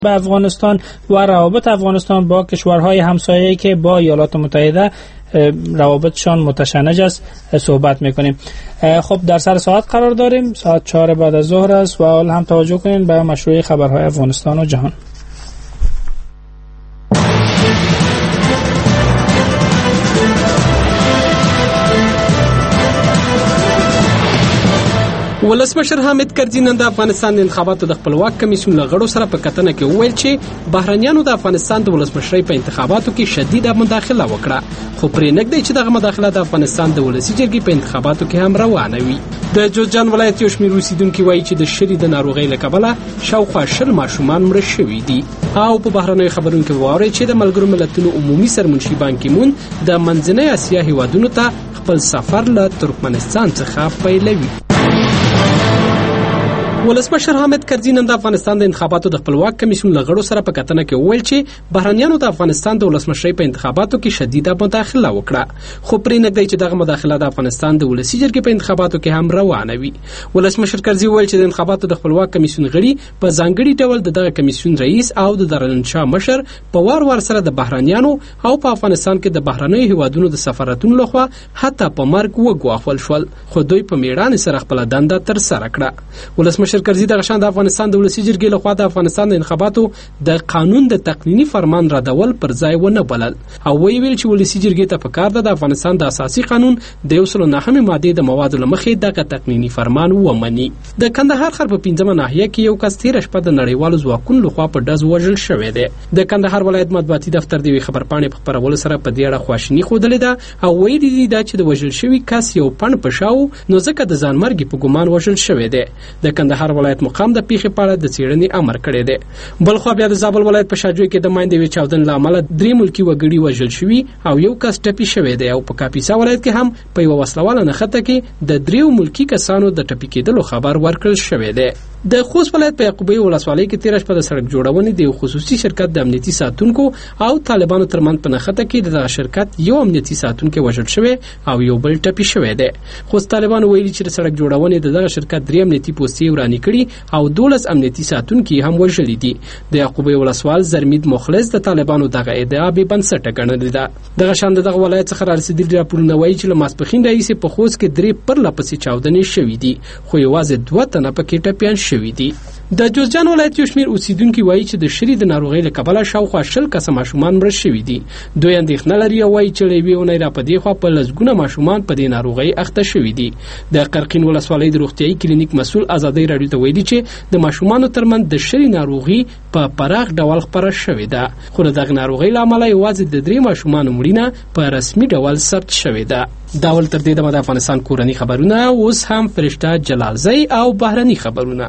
به افغانستان و روابط افغانستان با کشورهای همسایه‌ای که با ایالات متحده روابطشان متشنج است صحبت میکنیم. خب در سر ساعت قرار داریم، ساعت 4 بعد از ظهر است و حالا هم توجه کنین به مشروع خبرهای افغانستان و جهان. ولسمشر حامد کرزي نن د افغانستان د انتخاباتو د خپلواک کمیسیون له غړو سره په کتنه کې وویل چې بهرنیانو د افغانستان د ولسمشرۍ په انتخاباتو کې شدیده مداخله وکړه، خو پرې نږدې چې دغه مداخله د افغانستان د ولسي جرګې په انتخاباتو کې هم روانه وي. د جوزجان ولایت یو شمېر اوسیدونکي وایي چې د شري د ناروغۍ له کبله شاوخوا 20 ماشومان مړه شوي دي. او په بهرنیو خبرونو کې واورئ چې د ملګرو ملتونو عمومي سرمنشي بان کی مون د منځنۍ اسیا هیوادونو ته خپل سفر له ترکمنستان څخه پیلوي. ولسمشر حامد کرزي نن د افغانستان د انتخاباتو د خپلواک کمیسیون له غړو سره په کتنه کې وویل چې بهرنیانو د افغانستان د ولسمشرۍ په انتخاباتو کې شدیده مداخله وکړه، خو پرې نږدې چې دغه مداخله د افغانستان د ولسي جرګې په انتخاباتو کې هم روانه وي. ولسمشر کرزي وویل چې د انتخاباتو د خپلواک کمیسیون غړي په ځانګړي ډول دغه کمیسیون رئیس او د دارالانشا مشر په وار سره د بهرنیانو او په افغانستان کې د بهرنیو هیوادونو د سفارتونو لخوا حتی په مرګ وګواښل شول، خو دوی په میړانې سره خپل دنده تر سره کړه. ولسمشر کرزي دغه شان د افغانستان د ولسي جرګې لخوا د افغانستان د انتخاباتو د قانون د تقنینی فرمان ردول پر ځای ونه بلل او ویل چې ولسي جرګې ته پکار ده د افغانستان د اساسي قانون د 109 ماده د موادو لمخې دغه تقنینی فرمان ومني. د کندهار ښار په 15مه ناحیه کې یو کس تیر شپه د نړیوالو ځواکونو لخوا په ډز وژل شوی دی. د کندهار ولایت مطبوعاتي دفتر د خبرپاڼې په خبرولو سره په دې اړه خواشیني ښودلې ده او ویلي دي چې د وژل شوی کس یو پڼ پشاو نو ځکه د ځانمرګي په ګمان وژل شوی دی. د کندهار ولایت مقام د پیښې په اړه د څېړنې امر کړی دی. بل خو بیا د زابل ولایت په شاجوی کې د ماین د چاودنې له امله 3 ملکي وګړي وژل شوي او یو کس ټپي شوی دی او په کاپیسا ولایت کې هم په یو وسلواله نښته کې د 3 ملکي کسانو د ټپي کېدلو خبر ورکړل شوی دی. د خوست ولایت په یعقوبی ولسوالۍ کې تیر شپه د سړک جوړونې د خصوصي شرکت د امنیتي ساتونکو او طالبانو ترمنځ په نښته کې د شرکت یو امنیتي ساتونکو وژل شوی او یو بل ټپي شوی دی. خو طالبانو ویلي چې د سړک جوړونې دغه شرکت 3 امنیتي پوستې ورانې کړي او 12 امنیتي ساتونکو هم وژلي دي. د یعقوبی ولسوال زرمید مخلص د طالبانو دغه ادعا به بنسټه ګڼلې ده. دغه شان دغه ولایت څخه رسیدلي راپورونه وایي چې له ماسپخین راهیسې په خوست کې 3 پرلپسې چاودنې شوې دي، خو یوازې 2 تنه پکې ټپیان شوي دي. د جوزجان ولایت یو شمېر اوسیدونکي وایي چې د شري د ناروغۍ له کبله شاوخوا 20 کسه ماشومان مړه شوي دي. دوی اندېښنه لري او وایي چې له یوې اونۍ راپدې خوا په لسګونه ماشومان په دې ناروغۍ اخته شوي دي. د قرقین ولسوالۍ د روغتیایي کلینیک مسؤل ازادۍ راډیو ته ویلي چې د ماشومانو ترمنځ د شري ناروغي په پراخ ډول خپره شوې ده، خو د دغه ناروغۍ له امله یوازې د 3 ماشومانو مړینه په رسمي ډول ثبت شوې ده. دا ول تر دې د افغانستان کورني خبرونه اوس هم فرشته جلالزی او بهرني خبرونه.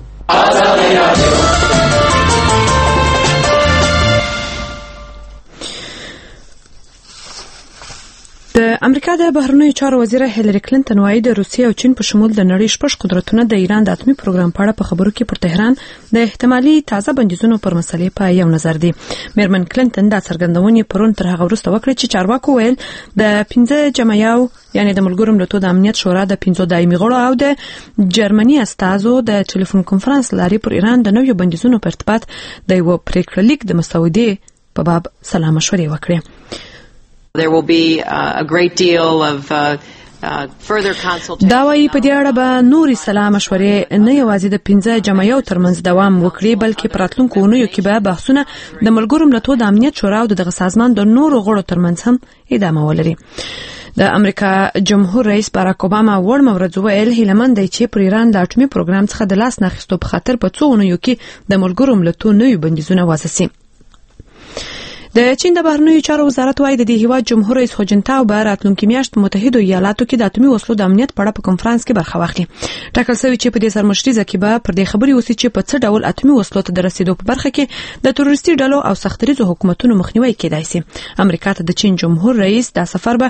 د امریکا د بهرنیو چارو وزیره هیلری کلینټن وايي د روسیې او چین په شمول د نړۍ 6 قدرتونه د ایران د اتمی پروګرام په اړه په خبرو کې پر تهران د احتمالي تازه بندیزونو پر مسلې په یو نظر دي. میرمن کلینټن دا څرګندونې پرون تر هغه وروسته وکړه چې چارواکو ویل د 15 جمعیاو یعنی د ملګرو ملتونو د امنیت شورا د 15 دایمي غړو او د جرمني استازو د ټلیفون کنفرانس لاري پر ایران د نویو بندیزونو په ارتباط د یو پریکړه لیک د مسودې په باب سلا مشورې وکړې. There will be a great deal of further consultation. دا وايي په دې اړه به نوري سلا مشورې نه یوازې د 15 جمعیو ترمنځ دوام وکړي بلکې په راتلونکو اونیو کې به بحثونه د ملګرو ملتونو د امنیت شورا او دغه سازمان د نورو غړو ترمنځ هم ادامه ولري. د امریکا جمهور رئیس باراک اوباما وړ مورز ویل هیلمن دی چې پر ایران د اټومي پروګرام څخه د لاس نه اخیستو په خاطر په 2 اونیو کې د ملګرو ملتونو نوي بندیزونه وضع شي. د چین د بهرنیو چارو وزارت وايي د دې هیواد جمهور رئیس هو جنتاو به راتلونکي میاشت په متحده ایالاتو کې د اتمی وسلو د امنیت په اړه په کنفرانس کې برخه واخلي. ټاکل شوی چې په دې سرمشريزه کې به پر دې خبري وسی چې په څه ډول اتمی وسلو ته د رسیدو په برخه کې د تروریستي ډلو او سختریزو حکومتونو مخنیوي کېدای شي. امریکا ته د چین جمهور رئیس دا سفر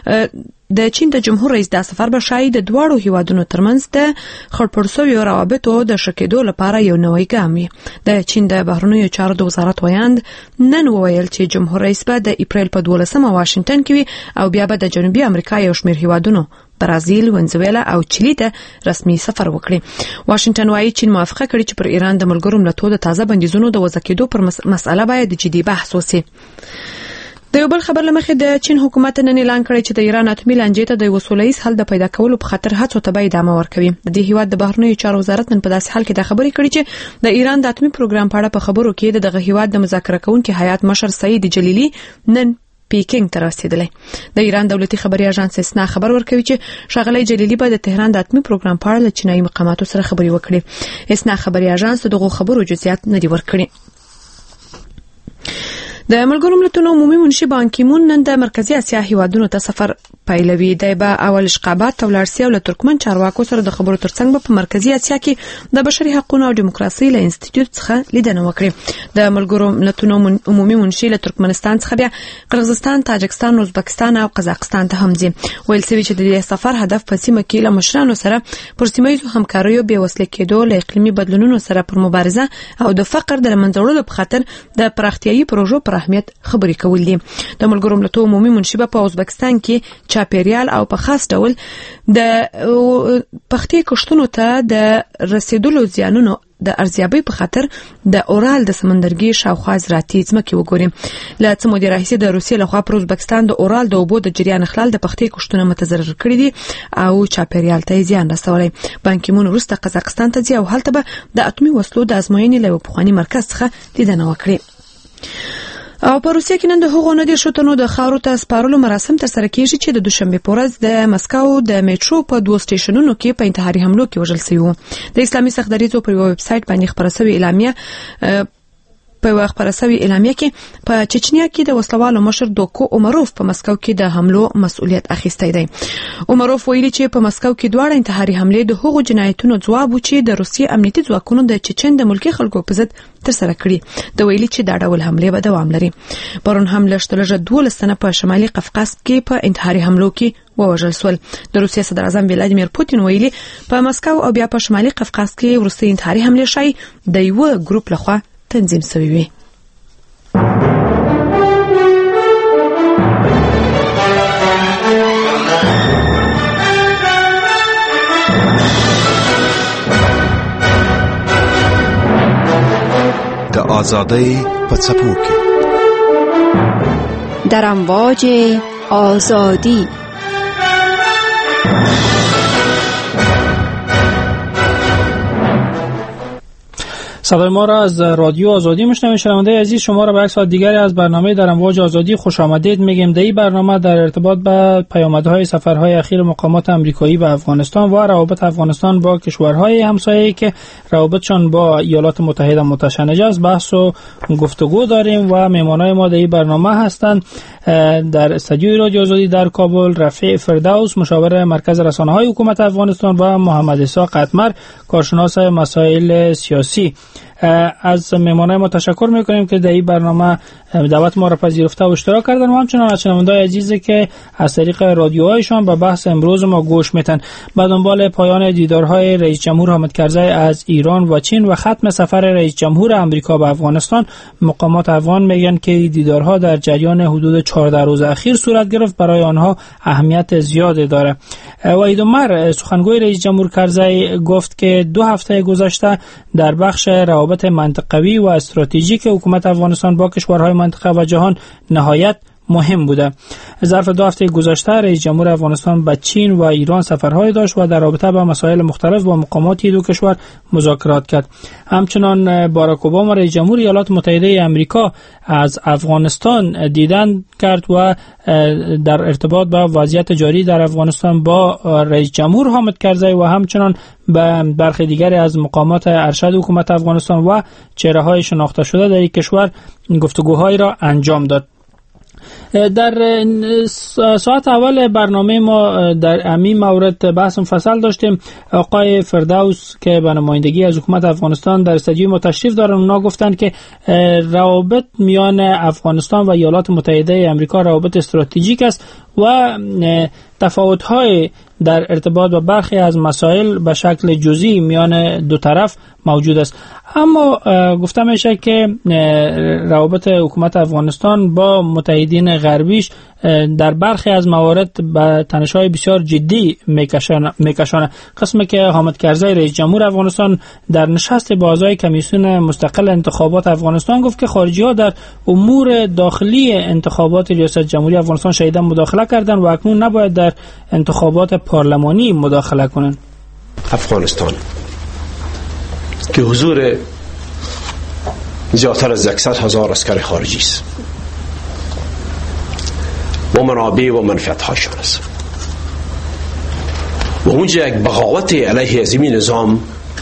به شاید د دواړو هیوادونو ترمنځ د خړپړسوي روابطو د شکېدو لپاره یو نوی ګام وي. د چین د بهرنیو چارو د وزارت ویاند نن وویل چې جمهور رئیس به د اپریل په 12 واشنگټن کې وي او بیا به د جنوبي امریکا یو شمېر هیوادونو برازیل، ونزویلا او چیلی ته رسمي سفر وکړي. واشنگټن وايي چین موافقه کړې چې پر ایران د ملګرو ملتونو د تازه بندیزونو د وضع کېدو پر مسأله باید جدي بحث وشي. د یو بل خبر لمخې د چین حکومت نن اعلان کړی چې د ایران اتمی لانجې ته د وسوله‌ایز حل د پیدا کولو په خاطر هڅو ته به ادامه ورکوي. د دې هیواد د بهرنیو چارو وزارت نن په داسې حال کې د خبرې کړې چې د ایران د اتمی پروګرام په اړه په خبرو کې دغه هیواد د مذاکره کوونکي هیئات مشر سعید جلیلی نن پیکینګ ته رسیدلی. د ایران دولتي خبري اژانس اسنا خبر ورکوي چې ښاغلی جلیلی به د تهران د اتمی پروګرام په اړه له چینایي مقاماتو سره خبرې وکړي. اسنا خبري اژانس دغه خبرو جزئیات نه دی ورکړي. د ملګرو ملتونو عمومي منشي بان کی مون نن د مرکزی اسیا هیوادونو ته سفر پیلوي. د به اول اشقابات تولارسي او ترکمن چارواکو سره د خبرو ترڅنګ په مرکزی اسیا کې د بشري حقوقو او دیموکراسي له انسټیټیوټ څخه لیدنه وکړي. د ملګرو ملتونو عمومي منشي له ترکمنستان څخه بیا قرغیزستان، تاجکستان، ازبکستان او قزاقستان ته هم ځي. ویل شوی چې د دې سفر هدف په سیمه کې له مشرانو سره پر سیمه‌ییزو همکاریو بې وسلې کېدو، له اقلیمي بدلونونو سره پر مبارزه او د فقر د منځوړلو په خاطر د پراختیایي پروژو پر اهمیت خبرې کول دي. د ملګرو ملتونو عمومي منشي په ازبکستان کې چاپیریال او په خاص ډول د پختې کښتونو ته د رسیدلو زیانونو د ارزیابۍ په خاطر د اورال د سمندرګي شاوخوا زراعتي ځمکې وګوري. له څه مودې راهیسې د روسیې لخوا پر ازبکستان د اورال د اوبو د جریان خلل د پختې کښتونه متضرر کړي دي او چاپیریال ته زیان رسولی. بان کی مون وروسته قزاقستان ته ځي او هلته به د اتمی وسلو د ازموینې له پخواني مرکز څخه لیدنه وکړي. او په روسیه کې نن د هغو نه دي شوتنو د خارو ته سپارلو مراسم تر سره کیږي چې د دوشنبه په ورځ د مسکو د میټرو په 2 سټیشنونو کې په انتحاري حملو کې وژل شوی وو. د اسلامي سختدریزو په ویب سټ باندې خبره شوې اعلامیه کې په چچنیا کې د وسلوالو مشر دوکو عمروف په مسکو کې د حملو مسؤلیت اخیستی دی. عمروف ویلي چې په مسکو کې دواړه انتحاري حملې د هغو جنایتونو ځواب و چې د روسیې امنیتي ځواکونو د چچن د ملکی خلکو په ضد تر سره کړي. د ویلي چې دا ډول حملې به دوام لري. پرون هم لږ 12 تنه په شمالي قفقاز کې په انتحاري حملو کې ووژل شول. د روسیې صدر اعظم ولادیمیر پوتین ویلي په مسکو او بیا په شمالي قفقاز کې وروستي انتحاري حملې شای د یو ګروپ لخوا تنظیم شوی وي. د آزادۍ په څپو کې در امواج آزادی صدای ما را از رادیو آزادی میشنوید. شنونده عزیز، شما را به یک ساعت دیگری از برنامه در امواج آزادی خوش آمدید میگیم. در این برنامه در ارتباط با پیامدهای سفرهای اخیر مقامات آمریکایی به افغانستان و روابط افغانستان با کشورهای همسایه که روابطشان با ایالات متحده متشنج است بحث و گفتگو داریم و مهمانای ما در این برنامه هستند در استودیوی رادیو آزادی در کابل رفیع فردوس، مشاور مرکز رسانه‌های حکومت افغانستان و محمد عیسی قطمر، کارشناس مسائل سیاسی. از مهمانای ما تشکر میکنیم که در این برنامه دعوت ما را پذیرفته و اشتراک کردن و همچنان از شنوندگان عزیزی که از طریق رادیوهایشان به بحث امروز ما گوش میتن. به دنبال پایان دیدارهای رئیس جمهور حامد کرزی از ایران و چین و ختم سفر رئیس جمهور آمریکا به افغانستان، مقامات افغان میگن که دیدارها در جریان حدود 14 روز اخیر صورت گرفت، برای آنها اهمیت زیادی داره. وحید عمر، سخنگوی رئیس جمهور کرزی، گفت که 2 هفته گذشته در بخش روابط منطقوی و استراتژیک حکومت افغانستان با کشورهای منطقه و جهان نهایت مهم بوده. ظرف 2 هفته گذشته رئیس جمهور افغانستان به چین و ایران سفرهای داشت و در رابطه با مسائل مختلف با مقامات دو کشور مذاکرات کرد. همچنان باراک اوباما رئیس جمهور ایالات متحده آمریکا از افغانستان دیدن کرد و در ارتباط با وضعیت جاری در افغانستان با رئیس جمهور حامد کرزی و همچنان به برخی دیگری از مقامات ارشد حکومت افغانستان و چهره‌های شناخته شده در این کشور گفتگوهایی را انجام داد. در ساعت اول برنامه ما در همین مورد بحث مفصل داشتیم. آقای فردوس که به نمایندگی از حکومت افغانستان در استودیوی ما تشریف دارن، اونا گفتن که روابط میان افغانستان و ایالات متحده آمریکا روابط استراتژیک است و تفاوت‌های در ارتباط با برخی از مسائل به شکل جزئی میان دو طرف موجود است. اما گفته میشه که روابط حکومت افغانستان با متحدین غربیش در برخی از موارد به تنش‌های بسیار جدی میکشانه. قسمی که حامد کرزی رئیس جمهور افغانستان در نشست با اعضای کمیسیون مستقل انتخابات افغانستان گفت که خارجی‌ها در امور داخلی انتخابات ریاست جمهوری افغانستان شدیداً مداخله کردند و اکنون نباید در انتخابات پارلمانی مداخله کنند. افغانستان که حضور زیادتر از 100,000 عسکر خارجی است و منابع و منفعت‌هاشان است و اونجا یک بغاوت علیه عظیمی نظام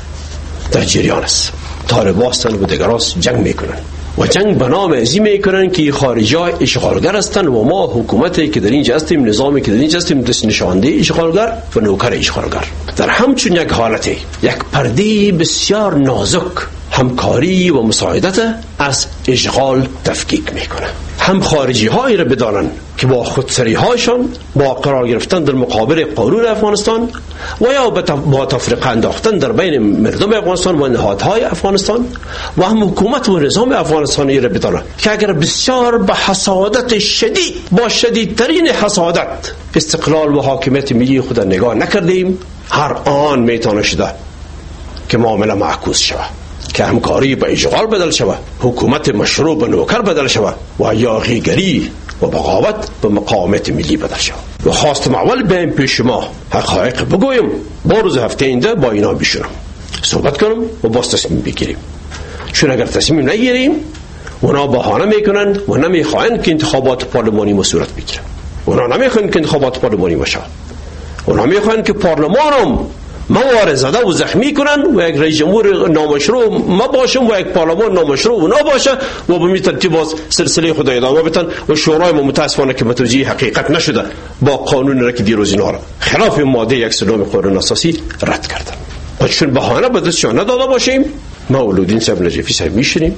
در جریان است. طالبان هستند و دیگراس جنگ میکنن و جنگ به نام عظیم میکنن که خارجی‌ها اشغالگر هستند و ما حکومتی که در اینجا هستیم، نظامی که در اینجا هستیم، دست نشانده اشغالگر و نوکر اشغالگر. در همچون یک حالتی یک پرده بسیار نازک همکاری و مساعدت از اشغال تفکیک میکنه. هم خارجی هایی را بدانن که با خودسری هایشان با قرار گرفتن در مقابل قانون افغانستان و یا با تفرقه انداختن در بین مردم افغانستان و نهادهای افغانستان و هم حکومت و نظام افغانستانی را بدانن که اگر بسیار به حسادت شدید با شدیدترین حسادت استقلال و حاکمیت ملی خود نگاه نکردیم، هر آن میتونه شده که معامله معکوس شود، که همکاری به اشغال بدل شود، حکومت مشروع به نوکر بدل شود و یاغیگری و بغاوت به مقاومت ملی بدل شود. و خواستم اول به این پیش ما حقایق بگویم، با روز هفته اینده با اینا بشورم صحبت کنم و باز تصمیم بگیریم. چون اگر تصمیم نگیریم اونا بهانه میکنن و نمیخواین که انتخابات پارلمانی ما صورت بگیره. اونا نمیخواین که انتخابات پارلمانی باشه. اونا میخواین که پارلمانم موارد زده و زخمی کنن و یک رئیس جمهور نامشروع ما باشم و یک پارلمان نامشروع اونا باشه و به این ترتیب باز سلسله خود ادامه بدن و شورای ما متاسفانه که متوجه حقیقت نشده با قانون را که دیروز اینا را خلاف ماده 109 قانون اساسی رد کردن. و چون بهانه به دستشان نداده باشیم مولودین صاحب نجفی صاحب میشنیم.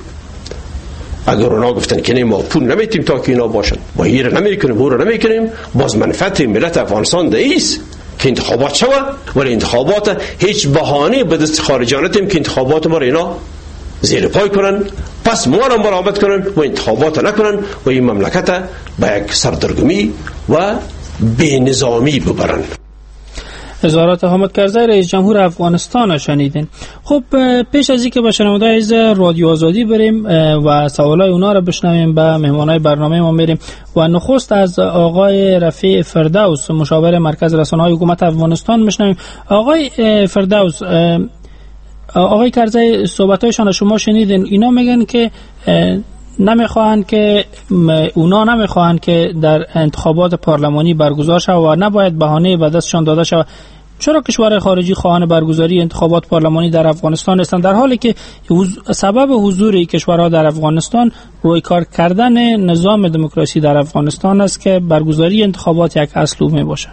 اگر اونا گفتن که نه ما پول نمیتیم تا که اینا باشن و این را نمیکنیم و را نمیکنیم، باز منفعت ملت افغانستان دایست که انتخابات شود، ولی انتخابات هیچ بهانه به دست خارجیان نتیم که انتخابات ما را اینا زیر پای کنن، پس ما را برآمد کنن و انتخابات نکنن و این مملکت به یک سردرگمی و بی نظامی ببرن. اظهارات حامد کرزی رئیس جمهور افغانستان شنیدین. خب پیش از اینکه به شنوندگان عزیز رادیو آزادی بریم و سوالای اونا رو بشنویم، به مهمانای برنامه ما میریم و نخست از آقای رفیع فردوس مشاور مرکز رسانه‌های حکومت افغانستان میشنویم. آقای فردوس، آقای کرزی صحبتایشان شما شنیدین، اینا میگن که نمیخواهند که در انتخابات پارلمانی برگزار شود و نباید بهانه به دستشان داده شود. چرا کشورهای خارجی خواهان برگزاری انتخابات پارلمانی در افغانستان هستند، در حالی که سبب حضور کشورها در افغانستان رویکار کردن نظام دموکراسی در افغانستان است که برگزاری انتخابات یک اصل می باشه؟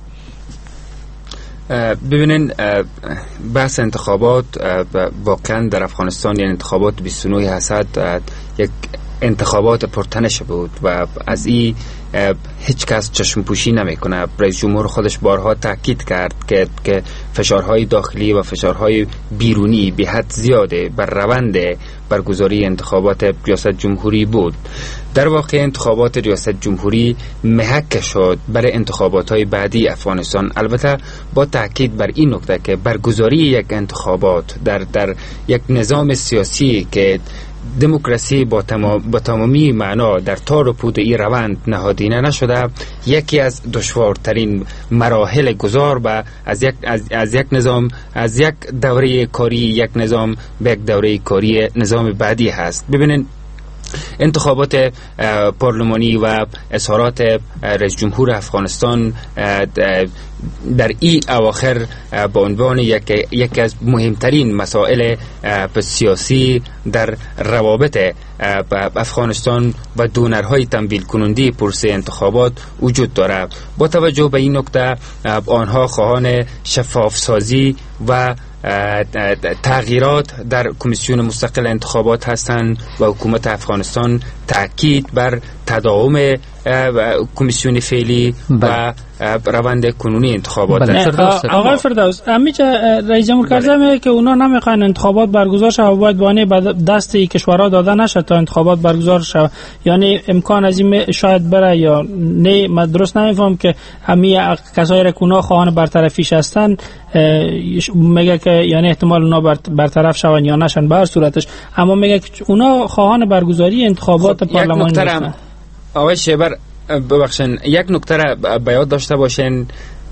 ببینین، بحث انتخابات واقعا در افغانستان، یعنی انتخابات 29 حسد یک انتخابات پرتنش بود و از این هیچ کس چشم پوشی نمیکنه. رئیس جمهور خودش بارها تاکید کرد که فشارهای داخلی و فشارهای بیرونی به حد زیاده بر روند برگزاری انتخابات ریاست جمهوری بود. در واقع انتخابات ریاست جمهوری محک شد برای انتخابات‌های بعدی افغانستان، البته با تاکید بر این نکته که برگزاری یک انتخابات در یک نظام سیاسی که دموکراسی با تمامی معنا در تار و پود این روند نهادینه نشده، یکی از دشوارترین مراحل گذار به از یک نظام، از یک دوره کاری یک نظام به یک دوره کاری نظام بعدی هست. ببینین، انتخابات پارلمانی و اظهارات رئیس جمهور افغانستان در این اواخر به عنوان یکی از مهمترین مسائل سیاسی در روابط افغانستان و دونرهای تمویل کننده پروسه انتخابات وجود دارد. با توجه به این نکته، آنها خواهان شفاف سازی و تغییرات در کمیسیون مستقل انتخابات هستند و حکومت افغانستان تاکید بر تداوم کمیسیون فعلی و روند کنونی انتخابات. آقای فردوس، همیشه رئیس جمهور کرده که اونا نمیخوان انتخابات برگزار شه و باید بانه دست کشورها داده نشه تا انتخابات برگزار شه. یعنی امکان از این شاید بره یا نه؟ من درست نمیفهم که همه کسایی که اونا خواهان برطرفیش هستن میگه که یعنی احتمال اونا برطرف شون یا نشن به هر صورتش، اما میگه که اونا خواهان برگزاری انتخابات پارلمانی هستن. آقای شیبر ببخشن، یک نکته را به یاد داشته باشین،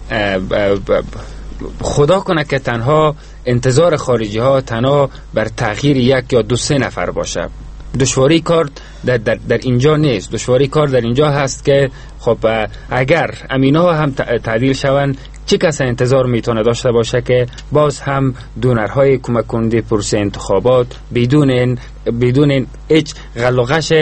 خدا کنه که تنها انتظار خارجی ها تنها بر تغییر یک یا 2-3 نفر باشه. دشواری کار در اینجا نیست. دشواری کار در اینجا هست که خب اگر امینا هم تعدیل شون، چه کسی انتظار میتونه داشته باشه که باز هم دونرهای کمک کننده پروسه انتخابات بدون هیچ غلغش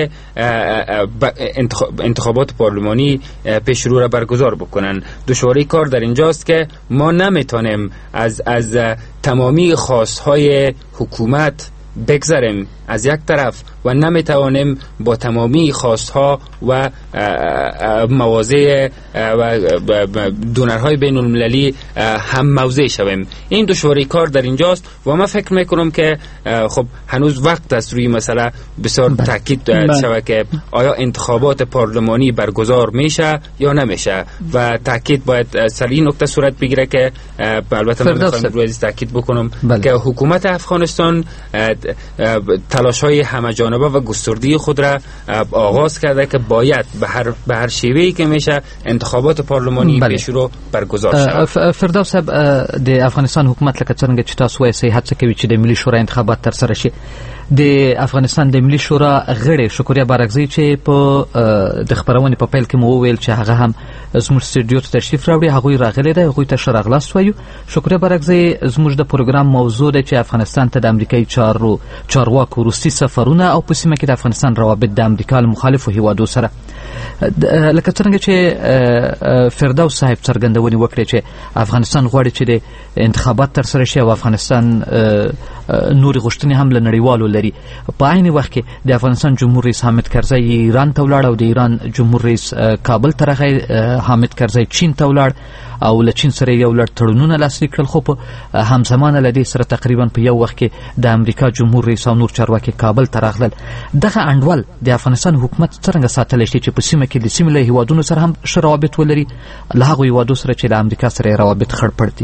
انتخابات پارلمانی پیش رو را برگزار بکنن. دشواری کار در اینجاست که ما نمیتونیم از تمامی خواستهای حکومت بگذاریم از یک طرف و نمیتوانیم با تمامی خواستها و مواضع و دونرهای بین المللی هم موضع شویم. این دشواری کار در اینجاست و من فکر میکنم که خب هنوز وقت است روی مسئله بسیار تاکید شود که آیا انتخابات پارلمانی برگزار میشه یا نمیشه و تاکید باید سر این نکته صورت بگیره که البته من میخوایم روی تاکید بکنم که حکومت افغانستان تلاش‌های همه‌جانبه و گسترده خود را آغاز کرده که باید به هر شیوهی که میشه انتخابات پارلمانی پیش رو برگزار شود. فردوس صاحب، د افغانستان حکومت لکه څنګه چې تاسو وایي صحیح هڅه کوي چې د ملي شورا انتخابات تر سره شي. د افغانستان د ملي شورا غړي شکریا بارکزی چې په د خبرونې په پیل کې مو وویل چې هغه هم زموږ سټډیو ته تشریف راوړي، هغوی راغلي دي، هغوی ته ښه راغلاست وایو. شکریا بارکزی، زموږ د پروګرام موضوع ده چې افغانستان ته د امریکایي چارواکو وروستي سفرونه او په سیمه کې د افغانستان روابط د امریکا له مخالفو هیوادو سره، لکه څنګه چې فردوس صاحب څرګندونې وکړې چې افغانستان غواړي چې د انتخابات تر سره شي او افغانستان نوري غوښتنې هم له نړیوالو لري. په عین وخت کې د افغانستان جمهور رئیس حامد کرزی ایران ته ولاړ او د ایران جمهور رئیس کابل ته راغی، حامد کرزی چین ته ولاړ او له چین سره یو لړ تړونونه لاسلیک کړل، خو په همزمانه له دې سره تقریبا په یو وخت کې د امریکا جمهور رئیس او نور چارواکي کابل ته راغلل. دغه انډول د افغانستان حکومت څنګه ساتلی شي چې په سیمه کې د سیمې له هیوادونو سره هم ښه روابط ولري، له هغو هیوادو سره چې له امریکا سره روابط خړپړ دي؟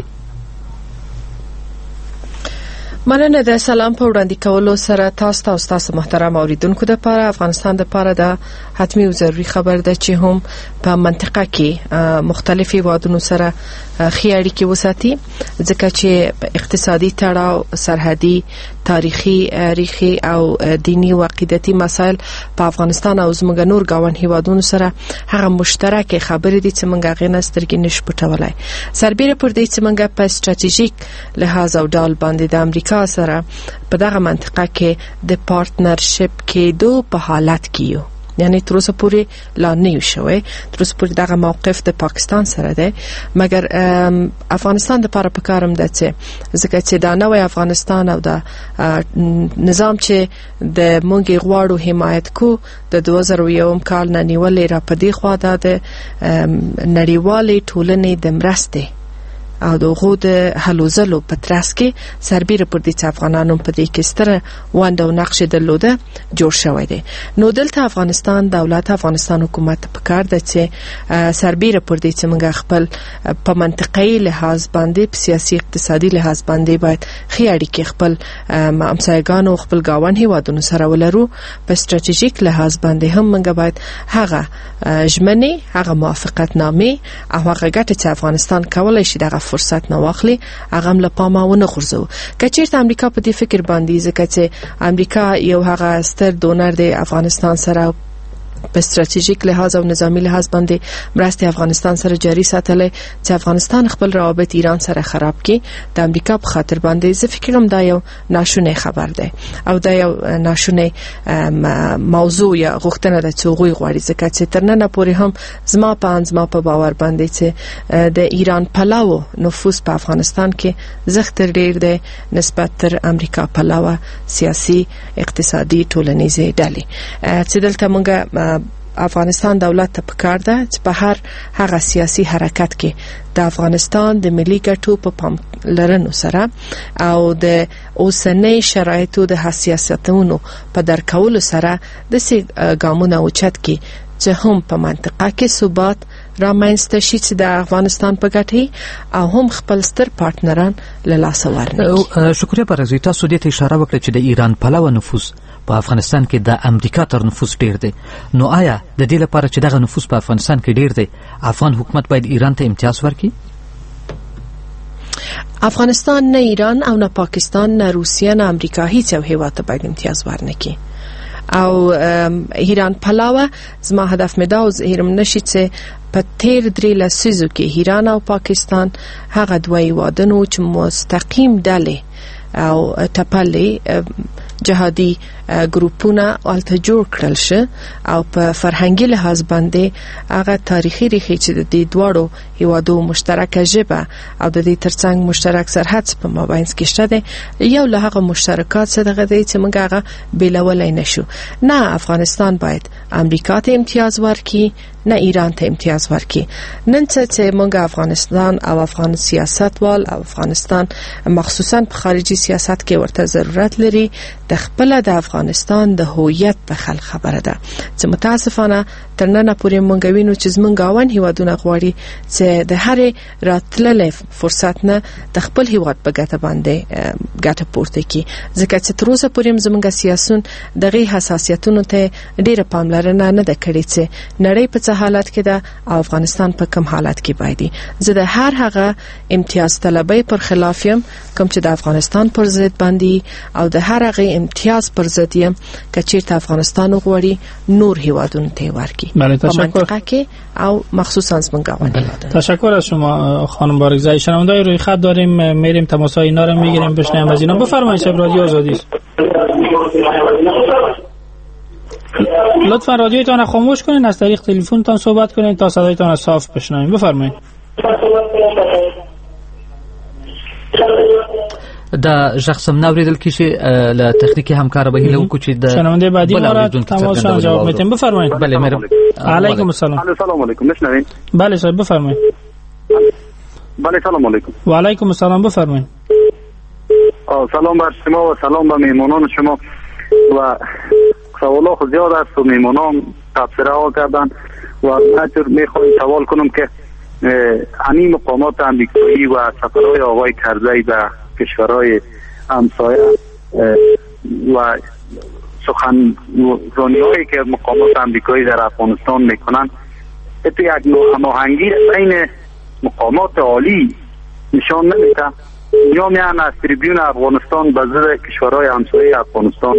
مننه د سلام په وړاندې کولو سره تاسو او تاسو محترم اوریدونکو د لپاره افغانستان د لپاره د حتمی او ضروري خبر ده چې هم په منطقه کې مختلفي هیوادونو سره ښې اړیکې وساتي، ځکه چې اقتصادي تړاو، سرحدي، تاریخي ریښې او دینی او عقیدتي مسایل په افغانستان او زموږ نور ګاونډ هیوادونو سره هغه مشترکه خبرې دي چې موږ هغه نسترګې نش پټولای. سربېره پر دې چې موږ په ستراتیژیک لحاظ او ډول باندې د امریکا سره په دغه منطقه کې د پارټنرشپ کېدو په حالت کې یو، یعنی تر اوسه پورې لا نه یو شوی، تر اوسه پورې دغه موقف د پاکستان سره دی، مګر افغانستان د لپاره پکارم ده چې ځکه چې دا نوې افغانستان او د نظام چې د مونږ غواړو حمایت کو د 2001 کال نه نیولې را پدې خوا د نړیوالې ټولنې د مرستې او دغه د هلوزلو په ترڅ کې سربېره پر دې افغانانو په دې کې ستره ونده او نقش درلوده جوړ شوی دی. نو دلته افغانستان دولت، افغانستان حکومت په کار ده چې سربېره پر دې چې موږ خپل په منطقي لحاظ باندې، په سیاسي اقتصادي لحاظ باندې باید ښې اړیکې خپل همسایګانو، خپل ګاونډ هیوادونو سره ولرو، په ستراتیژیک لحاظ باندې هم موږ باید هغه ژمنې، هغه موافقتنامې او هغه ګټې چې افغانستان کولای شي دغه فرصت نه واخلي هغه هم له پامه ونه غورځو. که چیرته امریکا په دې فکر باندې، ځکه چې امریکا یو هغه ستر دونر دی افغانستان سره په ستراتیژیک لحاظ او نظامی لحاظ باندې مرستې افغانستان سره جاری ساتلې چې افغانستان خپل روابط ایران سره خراب کړي، د امریکا په خاطر باندې زه فکرم دا یو ناشونه خبر ده او دا یو ناشونه موضوع یا غوښتنه ده چې غوي غواړي، ځکه چې تر نن پورې هم زما په باور باندې چې د ایران پلاو نفوذ په افغانستان کې زښت ډیر دی نسبت تر امریکا پلاو سیاسي، اقتصادي، ټولنیزه ډلې چې دلته موږ افغانستان دولت ته پکار ده چې په هر هغه سیاسي حرکت کې د افغانستان د ملي ګټو په پاملرنه سره او د اوسنۍ شرایطو د حساسیتونو په درکولو سره د سي ګامونه اوچت کی چې هم په منطقه کې ثبات رامنځته شي چې د افغانستان په ګټه او هم خپل ستر پارتنران له لاسه ورنکړي. شکریه برزوی، تاسو دې ته اشاره وکړه چې د ایران پلوه نفوذ په افغانستان کې د امریکا تر نفوذ ډیر دی، نو آیا د دې لپاره چې دغه نفوذ په افغانستان کې ډیر دی افغان حکومت باید ایران ته امتیاز ورکړي؟ افغانستان نه ایران او نه پاکستان نه روسیه نه امریکا هیڅ یو هیواد ته باید امتیاز ورنکړي او ایران پلاوه زما هدف مې دا او هیرم نشي چې په تیر 3 لسیزو کې ایران او پاکستان هغه دوه هیوادونو چې مستقیم ډلې او ټپلې جهادي ګروپونه الته جوړ کړل شه او په فرهنګي لحاظ باندې هغه تاریخي ریښې چې د دې دوړو هیوادو مشترکه ژبه او د دې ترڅنګ مشترک سرحد په مابینځ کې شته دی، یو له هغه مشترکات څخه دغه دی چې موږ هغه بیلولای نشو. نه افغانستان باید امریکا ته امتیاز ورکړي نه ایران ته امتیاز ورکړي. نن چې موږ افغانستان او افغان سیاستوال او افغانستان مخصوصا په خارجي سیاست کې ورته ضرورت لري د خپل د افغانستان د هویت په خل خبره ده چې متاسفانه تر نن پورې مونږ وینو چې زمونږ گاون هیوادونه غواړي چې د هر راتللې فرصت نه د خپل هیواد په ګټه باندې ګټه پورته کړي، ځکه چې تر اوسه پورې زمونږ سیاسون دغه حساسیتونو ته ډیره پاملرنه نه ده کړې چې نړۍ په څه حالت کې ده او افغانستان په کوم حالت کې باید. زه د هر هغه امتیاز طلبۍ پر خلاف یم کوم چې د افغانستان پر ضد باندې او د هر هغه امتیاز پر ضد یم که چیرته افغانستان غواړي نور هیوادونو ته ورکړي. بله تشکر. او مخصوصا زمونږ غواړي. تشکر از شما خانم بارگزایی. شنونده‌های روی خط داریم، میریم تماس‌های اینا رو میگیریم بشنویم از اینا. بفرمایید شب رادیو آزادی است. لطفا رادیوتان رو خاموش کنین، از طریق تلفنتان صحبت کنین تا صدایتان صاف بشنویم. بفرمایید. دا شخص منوریدل کیشي له تخنیکی همکار به هیله وکړي د شنونده بعدی ما تماس جواب میتیم. بفرمایید. بله میرم. علیکم السلام. السلام علیکم. نشنوین؟ بله صاحب بفرمایید. بله سلام علیکم. و علیکم السلام. بفرمایید. سلام بر شما و سلام به میهمانان شما. و سوالا خود زیاد است و میهمانان تبصره ها کردن و من میخوایم سوال کنم که همین مقامات امریکایی و سفرهای آقای کرزی به کشورهای همسایه و سخنرانی‌هایی که مقامات امریکایی در افغانستان میکنن یک هماهنگی بین مقامات عالی نشان نمیده، یا میان از تریبیون افغانستان به ضد کشورهای همسایه افغانستان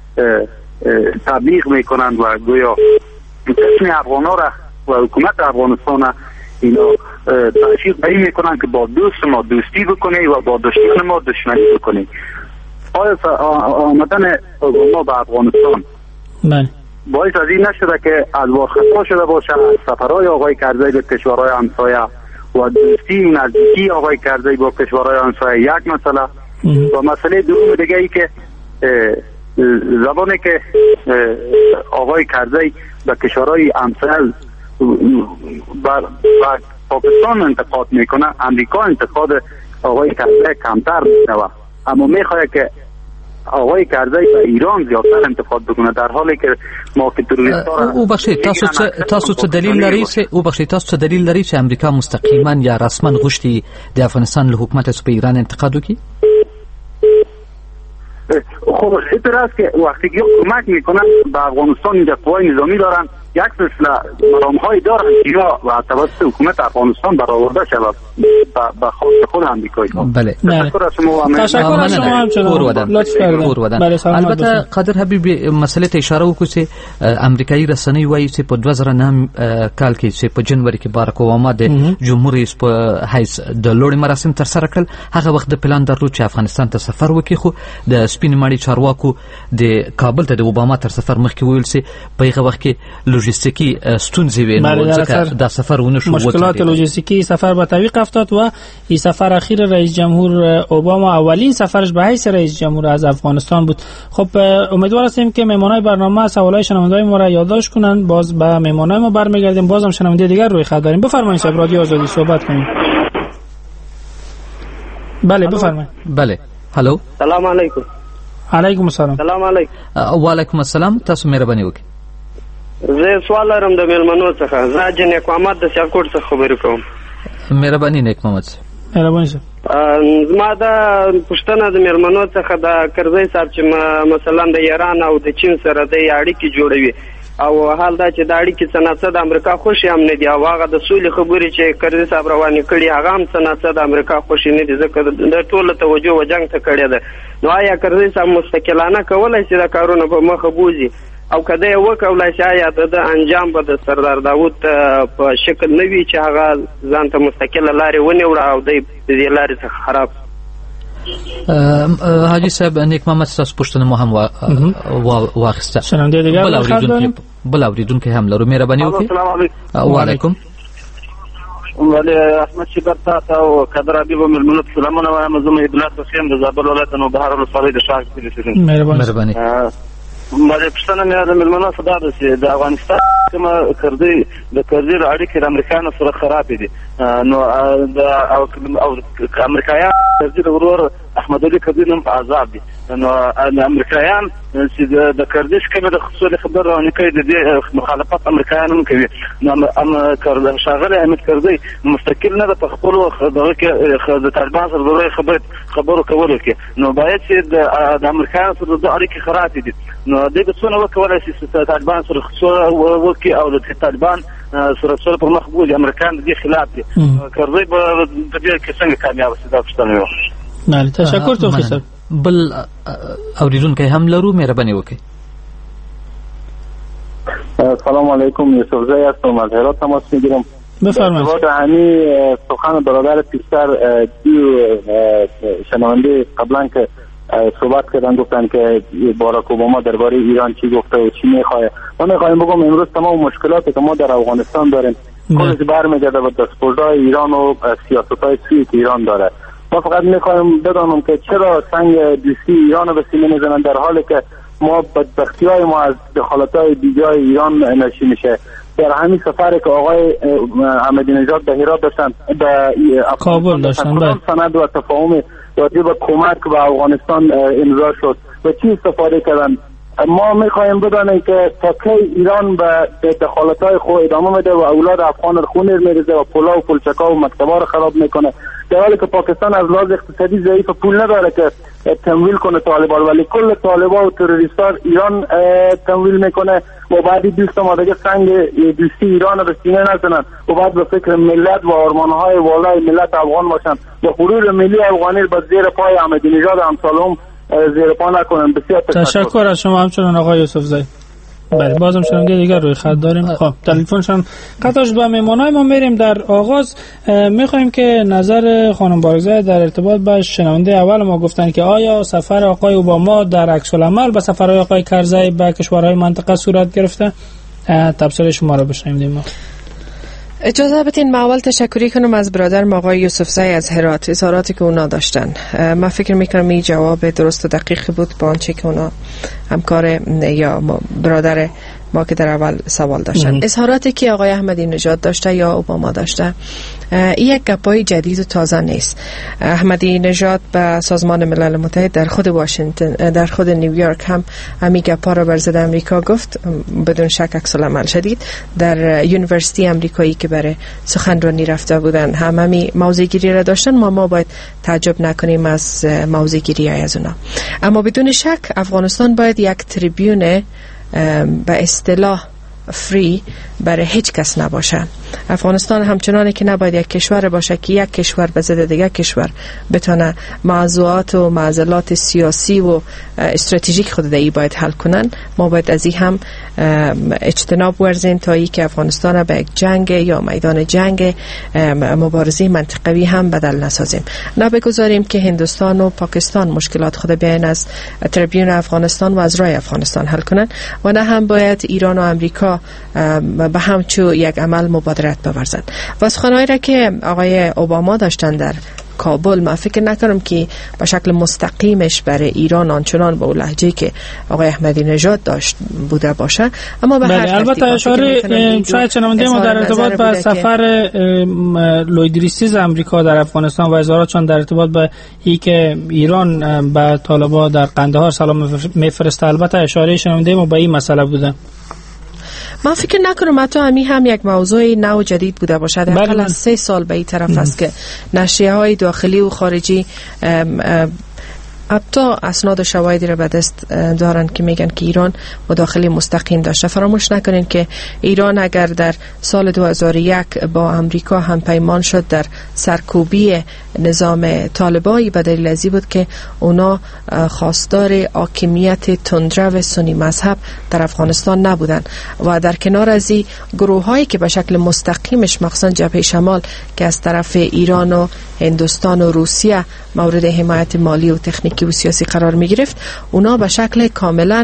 تبلیغ میکنند و گویا قسم افغان‌ها را و حکومت افغانستان اینا تشویق به این میکنن که با دوست ما دوستی بکنی و با دشمن ما دشمنی بکنی. آیا آمدن ما به افغانستان باعث از این نشده که از خطا شده باشه سفرهای آقای کرزی به کشورهای همسایه و دوستی نزدیکی آقای کرزی با کشورهای همسایه یک مسئله و مسئله دوم دیگه ای که زبانی که آقای کرزی به کشورهای همسایه و پاکستان انتقاد میکنه، امریکا انتقاد آقای کرزی کمتر میشنوه، اما میخواه که آقای کرزی به ایران زیادتر انتقاد بکنه، در حالی که ما که تروریست‌ها او بخشید تاسو څه دلیل لري چې امریکا مستقیما یا رسما غوښتي د افغانستان له حکومت په ایران انتقاد وکړي؟ خب اینطور است که وقتی که کمک میکنن به افغانستان اینجا قوای نظامی دارن، یک سلسله مرام‌های دارن یا و توسط حکومت افغانستان برآورده شود به خود امریکایی. بله. تشکر از شما. تشکر از شما همچنان. لطف کردید. البته قادر حبیب مسئله ته اشاره وکړو چې امریکایي رسنۍ وایي چې په 2009 کال کې چې په جنوري کې باراک اوباما د جمهور رئیس په حیث د لوړ مراسم تر سره کړل، هغه وخت د پلان درلود چې افغانستان ته سفر وکړي، خو د سپین ماړي چارواکو د کابل ته د اوباما تر سفر مخکې ویل چې په هغه وخت کې له لوجستیکی ستونزې وي نو ځکه دا سفر ونه شو. مشکلات لوجستیکی سفر به تعویق افتاد و این سفر اخیر رئیس جمهور اوباما اولین سفرش به حیث رئیس جمهور از افغانستان بود. خب امیدوار هستیم که مهمانای برنامه سوالای شنوندگان ما را یادداشت کنن. باز به مهمانای ما برمیگردیم. بازم شنونده دیگر روی خط داریم. بفرمایید صاحب رادیو آزادی صحبت کنیم. بله بفرمایید. بله هالو. سلام علیکم. علیکم السلام. سلام علیکم. و علیکم السلام. تاسو مهرباني وکړئ. زه سوال لرم د میلمنو څخه. زه جنې کومت د سیاکوټ څخه خبرې کوم. مهرباني نیک محمد. مهرباني صاحب. زما د پښتنه د میلمنو څخه د کرزی صاحب چې مثلا د ایران او د چین سره د اړیکې جوړوي او حال دا چې د اړیکې صنعت د امریکا خوشي هم نه دی او هغه د سولې خبرې چې کرزی صاحب روانې کړي هغه هم صنعت د امریکا خوشي نه دي ځکه د ټوله توجه و جنگ ته کړی ده. نو آیا کرزی صاحب مستقلانه کولای شي د کارونه په مخه بوزي او کله یې وکولای شي آیا د انجام به د سردار داوود په شکل نه وي چې هغه ځان ته مستقله لارې ونیوړه او د دې لارې څخه خراب. حاجی صاحب نیک محمد تاسو پوښتنه مو هم واخیسته. شنونده دیگر بل اوریدونکي هم لرو. مهرباني وکړئ. وعلیکم. ولی احمد شکر تاسو او قدر حبیب ملمنو سلامونه وایم. زه عبدالله حسین د زابل ولایت نوبهار ولسوالۍ د شاک کې یم. مهرباني. مله پښتنه مې د ملمنو صدا ده چې د افغانستان کومه کردي د کردي اړیکې د امریکایانو سره خراب دي. نو او امریکایان کردي ورور احمد علي کردي نن په عذاب دي. نو امریکایان چې د کردي څخه د خصوصي خبر روانه کوي د مخالفت امریکایان هم کوي. نو کردي شاغله احمد کردي مستقل نه د خپل دغه کې د طالبان سره خبرو کولو کې نو باید چې د امریکایانو سره د اړیکې خراب دي. نو د څونه وکولای شي چې طالبان سره وکي او د طالبان سره په مخ بوزي امریکایان د خلاف دي. کردي به د دې کې څنګه کامیاب شي دا پښتنه یو. نه تشکر توفیق صاحب. بل اوریدونکي هم لرو. مهرباني وکړئ. سلام علیکم. یوسف زئی هستم از هرات تماس میگیرم. بفرمایید. بعد همین سخن برادر پیشتر شنونده قبلا که صحبت کردن گفتن که باراک اوباما درباره ایران چی گفته و چی میخواه. ما میخوایم بگم امروز تمام مشکلاتی که ما در افغانستان داریم کلش برمیگرده به دستبردهای ایران و سیاستهای سویی که ایران داره. ما فقط میخوایم بدانم که چرا سنگ دوستی ایران رو به سینه میزنن در حالی که ما بدبختی‌های ما از دخالت‌های بیجای ایران نشی میشه. در همین سفری که آقای احمدی نژاد به هرات داشتن به کابل داشتن سند و تفاهم راجع به کمک به افغانستان امضا شد و چی استفاده کردن. ما میخوایم بدانیم که تا کی ایران به دخالت‌های خود ادامه میده و اولاد افغان رو خون میریزه و پلا و پلچکا و مکتبا رو خراب میکنه در حالی که پاکستان از لحاظ اقتصادی ضعیف پول نداره که تمویل کنه طالبان ولی کل طالبان و تروریستا ایران تمویل میکنه و بعدی دوست ما دیگه سنگ دوستی ایران رو به سینه نزنن و بعد به فکر ملت و آرمانهای والای ملت افغان باشن و حرور ملی افغانی با زیر پای احمدی نژاد و امثالهم زیر پا نکنن. بسیار تشکر از شما همچنان آقای یوسف زئی. بله بازم شنونده دیگر روی خط داریم. خب تلفنشون قطعش به مهمانای ما میریم. در آغاز میخوایم که نظر خانم بارگزای در ارتباط با شنونده اول ما گفتن که آیا سفر آقای اوباما در عکس العمل به سفرهای آقای کرزی به کشورهای منطقه صورت گرفته؟ تفسیر شما رو بشنویم. ما اجازه بدین ما اول تشکری کنم از برادر آقای یوسف زئی از هرات اظهاراتی که اونا داشتن. من فکر میکنم این جواب درست و دقیق بود با آنچه که اونا همکار یا برادر ما که در اول سوال داشتن. اظهاراتی که آقای احمدی نژاد داشته یا اوباما داشته این یک گپای جدید و تازه نیست. احمدی نژاد به سازمان ملل متحد در خود واشنگتن در خود نیویورک هم همین گپا رو بر ضد امریکا گفت بدون شک عکس العمل شدید. در یونیورسیتی امریکایی که برای سخنرانی رفته بودن همین موضوع گیری را داشتن. ما باید تعجب نکنیم از موضوع گیری از اونا. اما بدون شک افغانستان باید یک تریبیون به اصطلاح فری برای هیچ کس نباشه. افغانستان همچنان که نباید یک کشور باشه که یک کشور به ضد دیگر کشور بتونه موضوعات و معضلات سیاسی و استراتژیک خود دی باید حل کنن. ما باید از این هم اجتناب ورزیم تا ای که افغانستان به یک جنگ یا میدان جنگ مبارزه منطقوی هم بدل نسازیم. نه بگذاریم که هندوستان و پاکستان مشکلات خود بیاین از تریبیون افغانستان و از رای افغانستان حل کنن و نه هم باید ایران و امریکا به همچو یک عمل مبادرت بورزند. و سخنهایی را که آقای اوباما داشتن در کابل، من فکر نکنم که به شکل مستقیمش برای ایران آنچنان با لهجه که آقای احمدی نژاد داشت بوده باشه، اما به هر البته اشاره شاید شنونده ما در ارتباط با سفر لویدریسیز امریکا در افغانستان و اظهاراتشان در ارتباط با ای که ایران به طالبان در قندهار سلام میفرسته، البته اشاره شنونده ما به این مسئله بوده. من فکر نکنم حتی همی هم یک موضوع نو جدید بوده باشد. حداقل از 3 سال به این طرف است که نشریه های داخلی و خارجی حتی اسناد و شواهدی را به دست دارن که میگن که ایران مداخله مستقیم داشته. فراموش نکنین که ایران اگر در سال 2001 با امریکا هم پیمان شد در سرکوبی نظام طالبانی، به دلیل ازی بود که اونا خواستار حاکمیت تندرو سنی مذهب در افغانستان نبودن و در کنار از این گروه هایی که به شکل مستقیمش مخصوصا جبهه شمال که از طرف ایران و هندوستان و روسیه مورد حمایت مالی و تکنیکی و سیاسی قرار می گرفت، اونا به شکل کاملا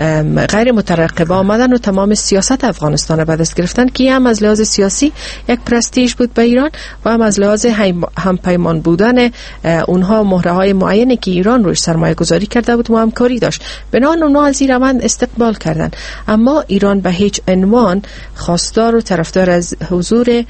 غیر مترقب آمدن و تمام سیاست افغانستان را به دست گرفتن که هم از لحاظ سیاسی یک پرستیژ بود به ایران و هم از لحاظ همپیمان بودن اونها مهره های معینی که ایران روش سرمایه گذاری کرده بود و همکاری داشت، بنابراین اونها از این روند استقبال کردن. اما ایران به هیچ عنوان خواستار و طرفدار از حضور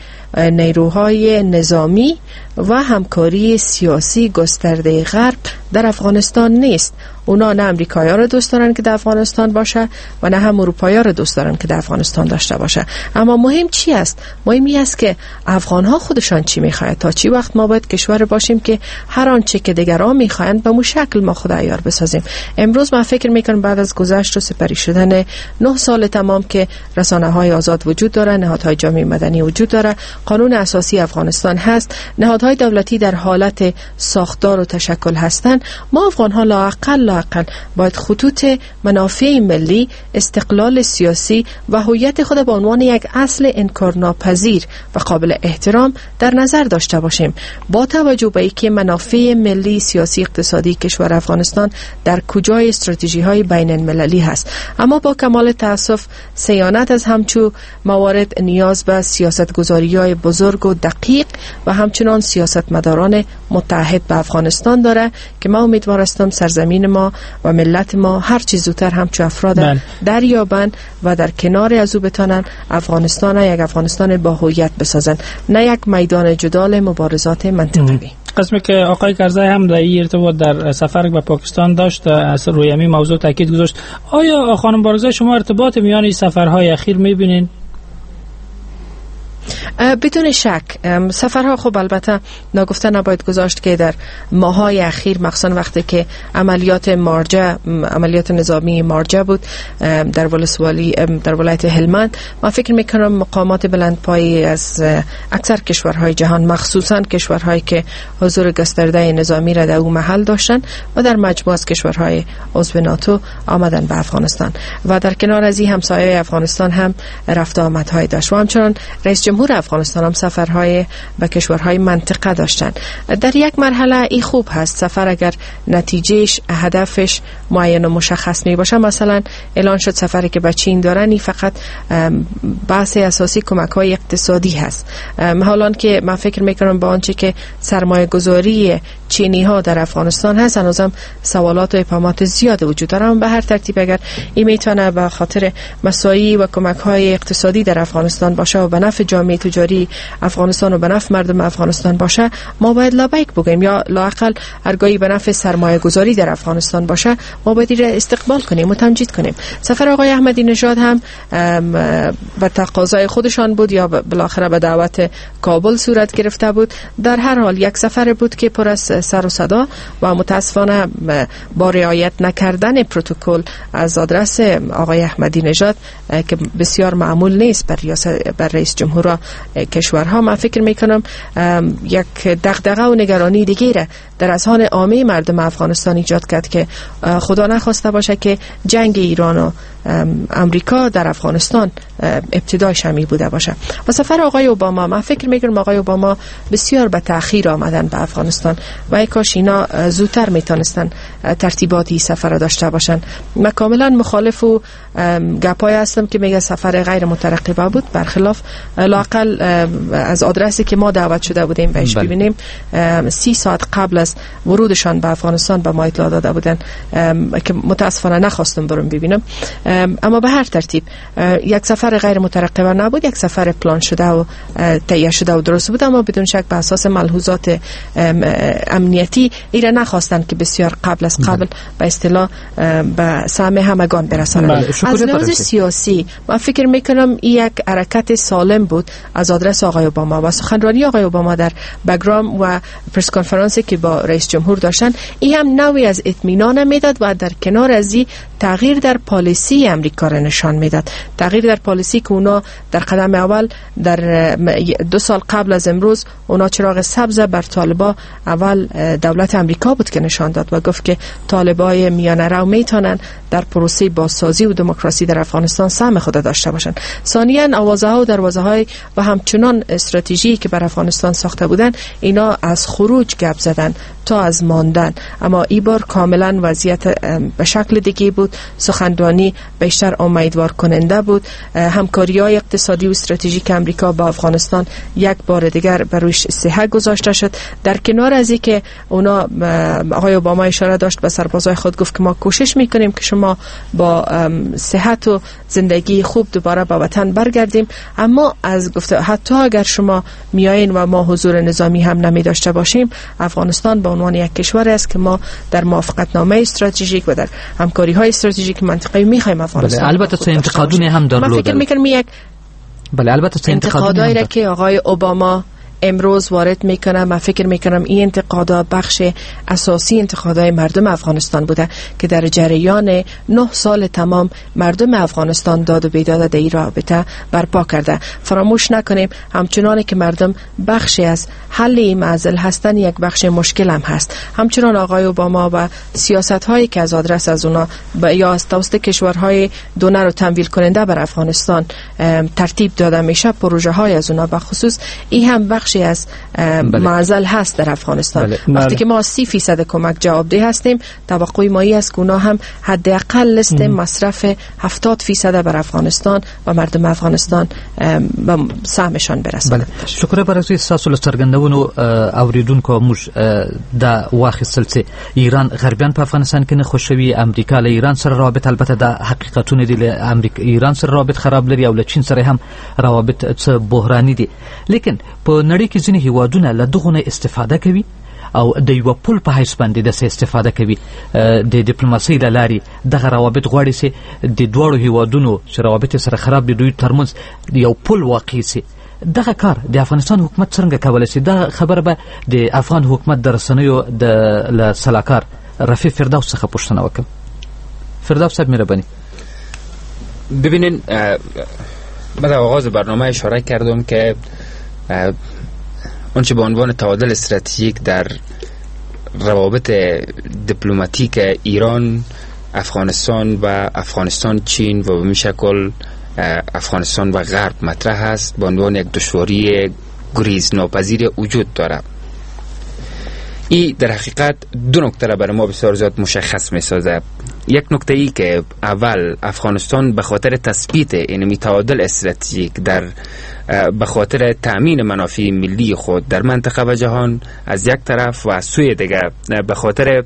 نیروهای نظامی و همکاری سیاسی گسترده غرب در افغانستان نیست. اونا نه امریکایی‌ها رو دوست دارن که در افغانستان باشه و نه هم اروپایی‌ها رو دوست دارن که در افغانستان داشته باشه. اما مهم چی است؟ مهم این است که افغان‌ها خودشان چی می‌خواهند. تا چی وقت ما باید کشور باشیم که هر آنچه که دیگران می‌خواهند به مو شکل ما خود عیار بسازیم. امروز من فکر می‌کنم بعد از گذشت و سپری شدن 9 سال تمام که رسانه‌های آزاد وجود داره، نهادهای جامعه مدنی وجود داره، قانون اساسی افغانستان هست، نهادهای دولتی در حالت ساختار و تشکل هستند، ما افغان‌ها لااقل باید خطوط منافع ملی، استقلال سیاسی و هویت خود به عنوان یک اصل انکارناپذیر و قابل احترام در نظر داشته باشیم، با توجه به اینکه منافع ملی، سیاسی، اقتصادی کشور افغانستان در کجای استراتژی‌های بین المللی هست. اما با کمال تأسف صیانت از همچو موارد نیاز به سیاستگذاری‌های بزرگ و دقیق و همچنان سیاستمداران متحد به افغانستان داره که ما امیدوار هستم سرزمین ما و ملت ما هر چیز زودتر همچو افراد دریابن و در کنار از او بتانن افغانستان یک افغانستان با هویت بسازن، نه یک میدان جدال مبارزات منطقوی. قسمی که آقای کرزی هم در این ارتباط در سفر به پاکستان داشت از روی همین موضوع تاکید گذاشت. آیا خانم بارگزای شما ارتباط میان این سفرهای اخیر میبینین؟ بدون شک سفرها خب البته ناگفته نباید گذاشت که در ماهای اخیر مخصوصا وقتی که عملیات نظامی مارجه بود در ولسوالی در ولایت هلمند، من فکر میکنم مقامات بلندپایه از اکثر کشورهای جهان مخصوصا کشورهایی که حضور گسترده نظامی را در اون محل داشتن و در مجموعه از کشورهای عضو ناتو آمدن به افغانستان و در کنار از این همسایه افغانستان هم رفت آمدهای داشت و همچنان رئیس جمهور افغانستان هم سفرهای به کشورهای منطقه داشتن. در یک مرحله این خوب هست، سفر اگر نتیجهش هدفش معین و مشخص می باشه، مثلا اعلان شد سفری که به چین دارن این فقط بحث اساسی کمک‌های اقتصادی هست، حالان که من فکر میکنم با آنچه که سرمایه گذاری چینی ها در افغانستان هست هنوزم سوالات و ابهامات زیاد وجود داره. به هر ترتیب اگر این میتونه به خاطر مساعی و کمک‌های اقتصادی در افغانستان باشه و به نفع جامعه تجاری افغانستان و به نفع مردم افغانستان باشه، ما باید لابیک بگیم، یا لااقل هرگاهی به نفع سرمایه گذاری در افغانستان باشه ما باید این استقبال کنیم و تمجید کنیم. سفر آقای احمدی نژاد هم به تقاضای خودشان بود یا بالاخره به دعوت کابل صورت گرفته بود. در هر حال یک سفر بود که پر از سر و صدا و متاسفانه با رعایت نکردن پروتکل از آدرس آقای احمدی نژاد که بسیار معمول نیست بر رئیس جمهور کشورها، من فکر میکنم یک دغدغه و نگرانی دیگه را در اذهان عامه مردم افغانستان ایجاد کرد که خدا نخواسته باشه که جنگ ایران و امریکا در افغانستان ابتدایش همی بوده باشه. و سفر آقای اوباما، من فکر میکنم آقای اوباما بسیار به تأخیر آمدن به افغانستان و ای کاش اینا زودتر میتونستن ترتیباتی سفر را داشته باشن. من کاملا مخالف و گپای هستم که میگه سفر غیر مترقبه بود، برخلاف لااقل از آدرسی که ما دعوت شده بودیم بهش ببینیم 30 ساعت قبل از ورودشان به افغانستان به ما اطلاع داده بودن که متاسفانه نخواستم برم ببینم. اما به هر ترتیب یک سفر غیر مترقبه نبود، یک سفر پلان شده و تهیه شده و درست بود، اما بدون شک به اساس ملحوظات امنیتی ایره نخواستن که بسیار قبل از قبل به اصطلاح به سهم همگان برسانند. از لحاظ سیاسی من فکر میکنم این یک حرکت سالم بود از آدرس آقای اوباما و سخنرانی آقای اوباما در بگرام و پرس کنفرانسی که با رئیس جمهور داشتن، این هم نوعی از اطمینان میداد و در کنار از این تغییر در پالیسی امریکا را نشان میداد. تغییر در پالیسی که اونا در قدم اول در 2 سال قبل از امروز اونا چراغ سبز بر طالبا اول دولت امریکا بود که نشان داد و گفت که طالبای میانه رو میتونن در پروسه بازسازی و دموکراسی در افغانستان سهم خود داشته باشند. ثانیاً آوازها و دروازه‌های و همچنان استراتژی که بر افغانستان ساخته بودن، اینا از خروج گپ زدن تا از ماندن، اما این بار کاملا وضعیت به شکل دیگه بود. سخنرانی بیشتر امیدوار کننده بود. همکاری‌های اقتصادی و استراتژیک امریکا با افغانستان یک بار دیگر بر روش صحه گذاشته شد. در کنار از اینکه اونا آقای اوباما اشاره داشت به سربازای خود، گفت که ما کوشش میکنیم که شما با صحت و زندگی خوب دوباره به وطن برگردیم، اما از گفته حتی اگر شما میایین و ما حضور نظامی هم نمی داشته باشیم، افغانستان به عنوان یک کشور است که ما در موافقتنامه استراتژیک و در همکاری‌های استراتژیک منطقه‌ای می‌خوایم افغانستان. البته چه انتقادونه هم در من فکر می‌کنم یک البته انتقادایی را که آقای اوباما امروز وارد میکنه، من فکر میکنم این انتقادا بخش اساسی انتقادای مردم افغانستان بوده که در جریان 9 سال تمام مردم افغانستان داد و بیداد در این رابطه برپا کرده. فراموش نکنیم همچنان که مردم بخشی از حل این معضل هستن، یک بخش مشکل هم هست. همچنان آقای اوباما و سیاست هایی که از آدرس از اونا یا از توسط کشورهای دونر و تمویل کننده بر افغانستان ترتیب داده میشه، پروژه های از اونا بخصوص این هم بخش از معضل هست در افغانستان. وقتی که ما 30% کمک جوابده هستیم، توقع ما است که اونا هم حداقل لیست مصرف 70% بر افغانستان و مردم افغانستان به سهمشان برسند. شکر برای تاسو له څرګندونو اوریدونکو موږ د واخیستل چې ایران غربیان په افغانستان کې نه خوشوي، امریکا له ایران سره روابط البته د حقیقتونه دي، له امریکا ایران سره روابط خراب لري او له چین سره هم روابط بحراني دي، لیکن په نړۍ کې ځینې هیوادونه له دغه استفاده کوي او د یو پل په حیث باندې د استفاده کوي. د ډیپلوماسۍ له لارې دغه روابط غواړي چې د دوړو هیوادونو چې روابط سره خراب دي دوی ترمنځ یو پل واقع شي. دغه کار د افغانستان حکومت څنګه کولای شي؟ دا خبره به د افغان حکومت د رسنیو د سلاکار رفیع فردوس څخه پوښتنه وکم. فردوس صاحب مهربانی. ببینین، من در آغاز برنامه اشاره کردم که آنچه به عنوان تعادل استراتژیک در روابط دیپلماتیک ایران، افغانستان و افغانستان چین و به این شکل افغانستان و غرب مطرح است، به عنوان یک دشواری گریز ناپذیر وجود دارد. این در حقیقت دو نکته را برای ما بسیار زیاد مشخص می سازه. یک نکته ای که اول افغانستان به خاطر تثبیت این تعادل استراتژیک در به خاطر تأمین منافع ملی خود در منطقه و جهان از یک طرف، و از سوی دیگر به خاطر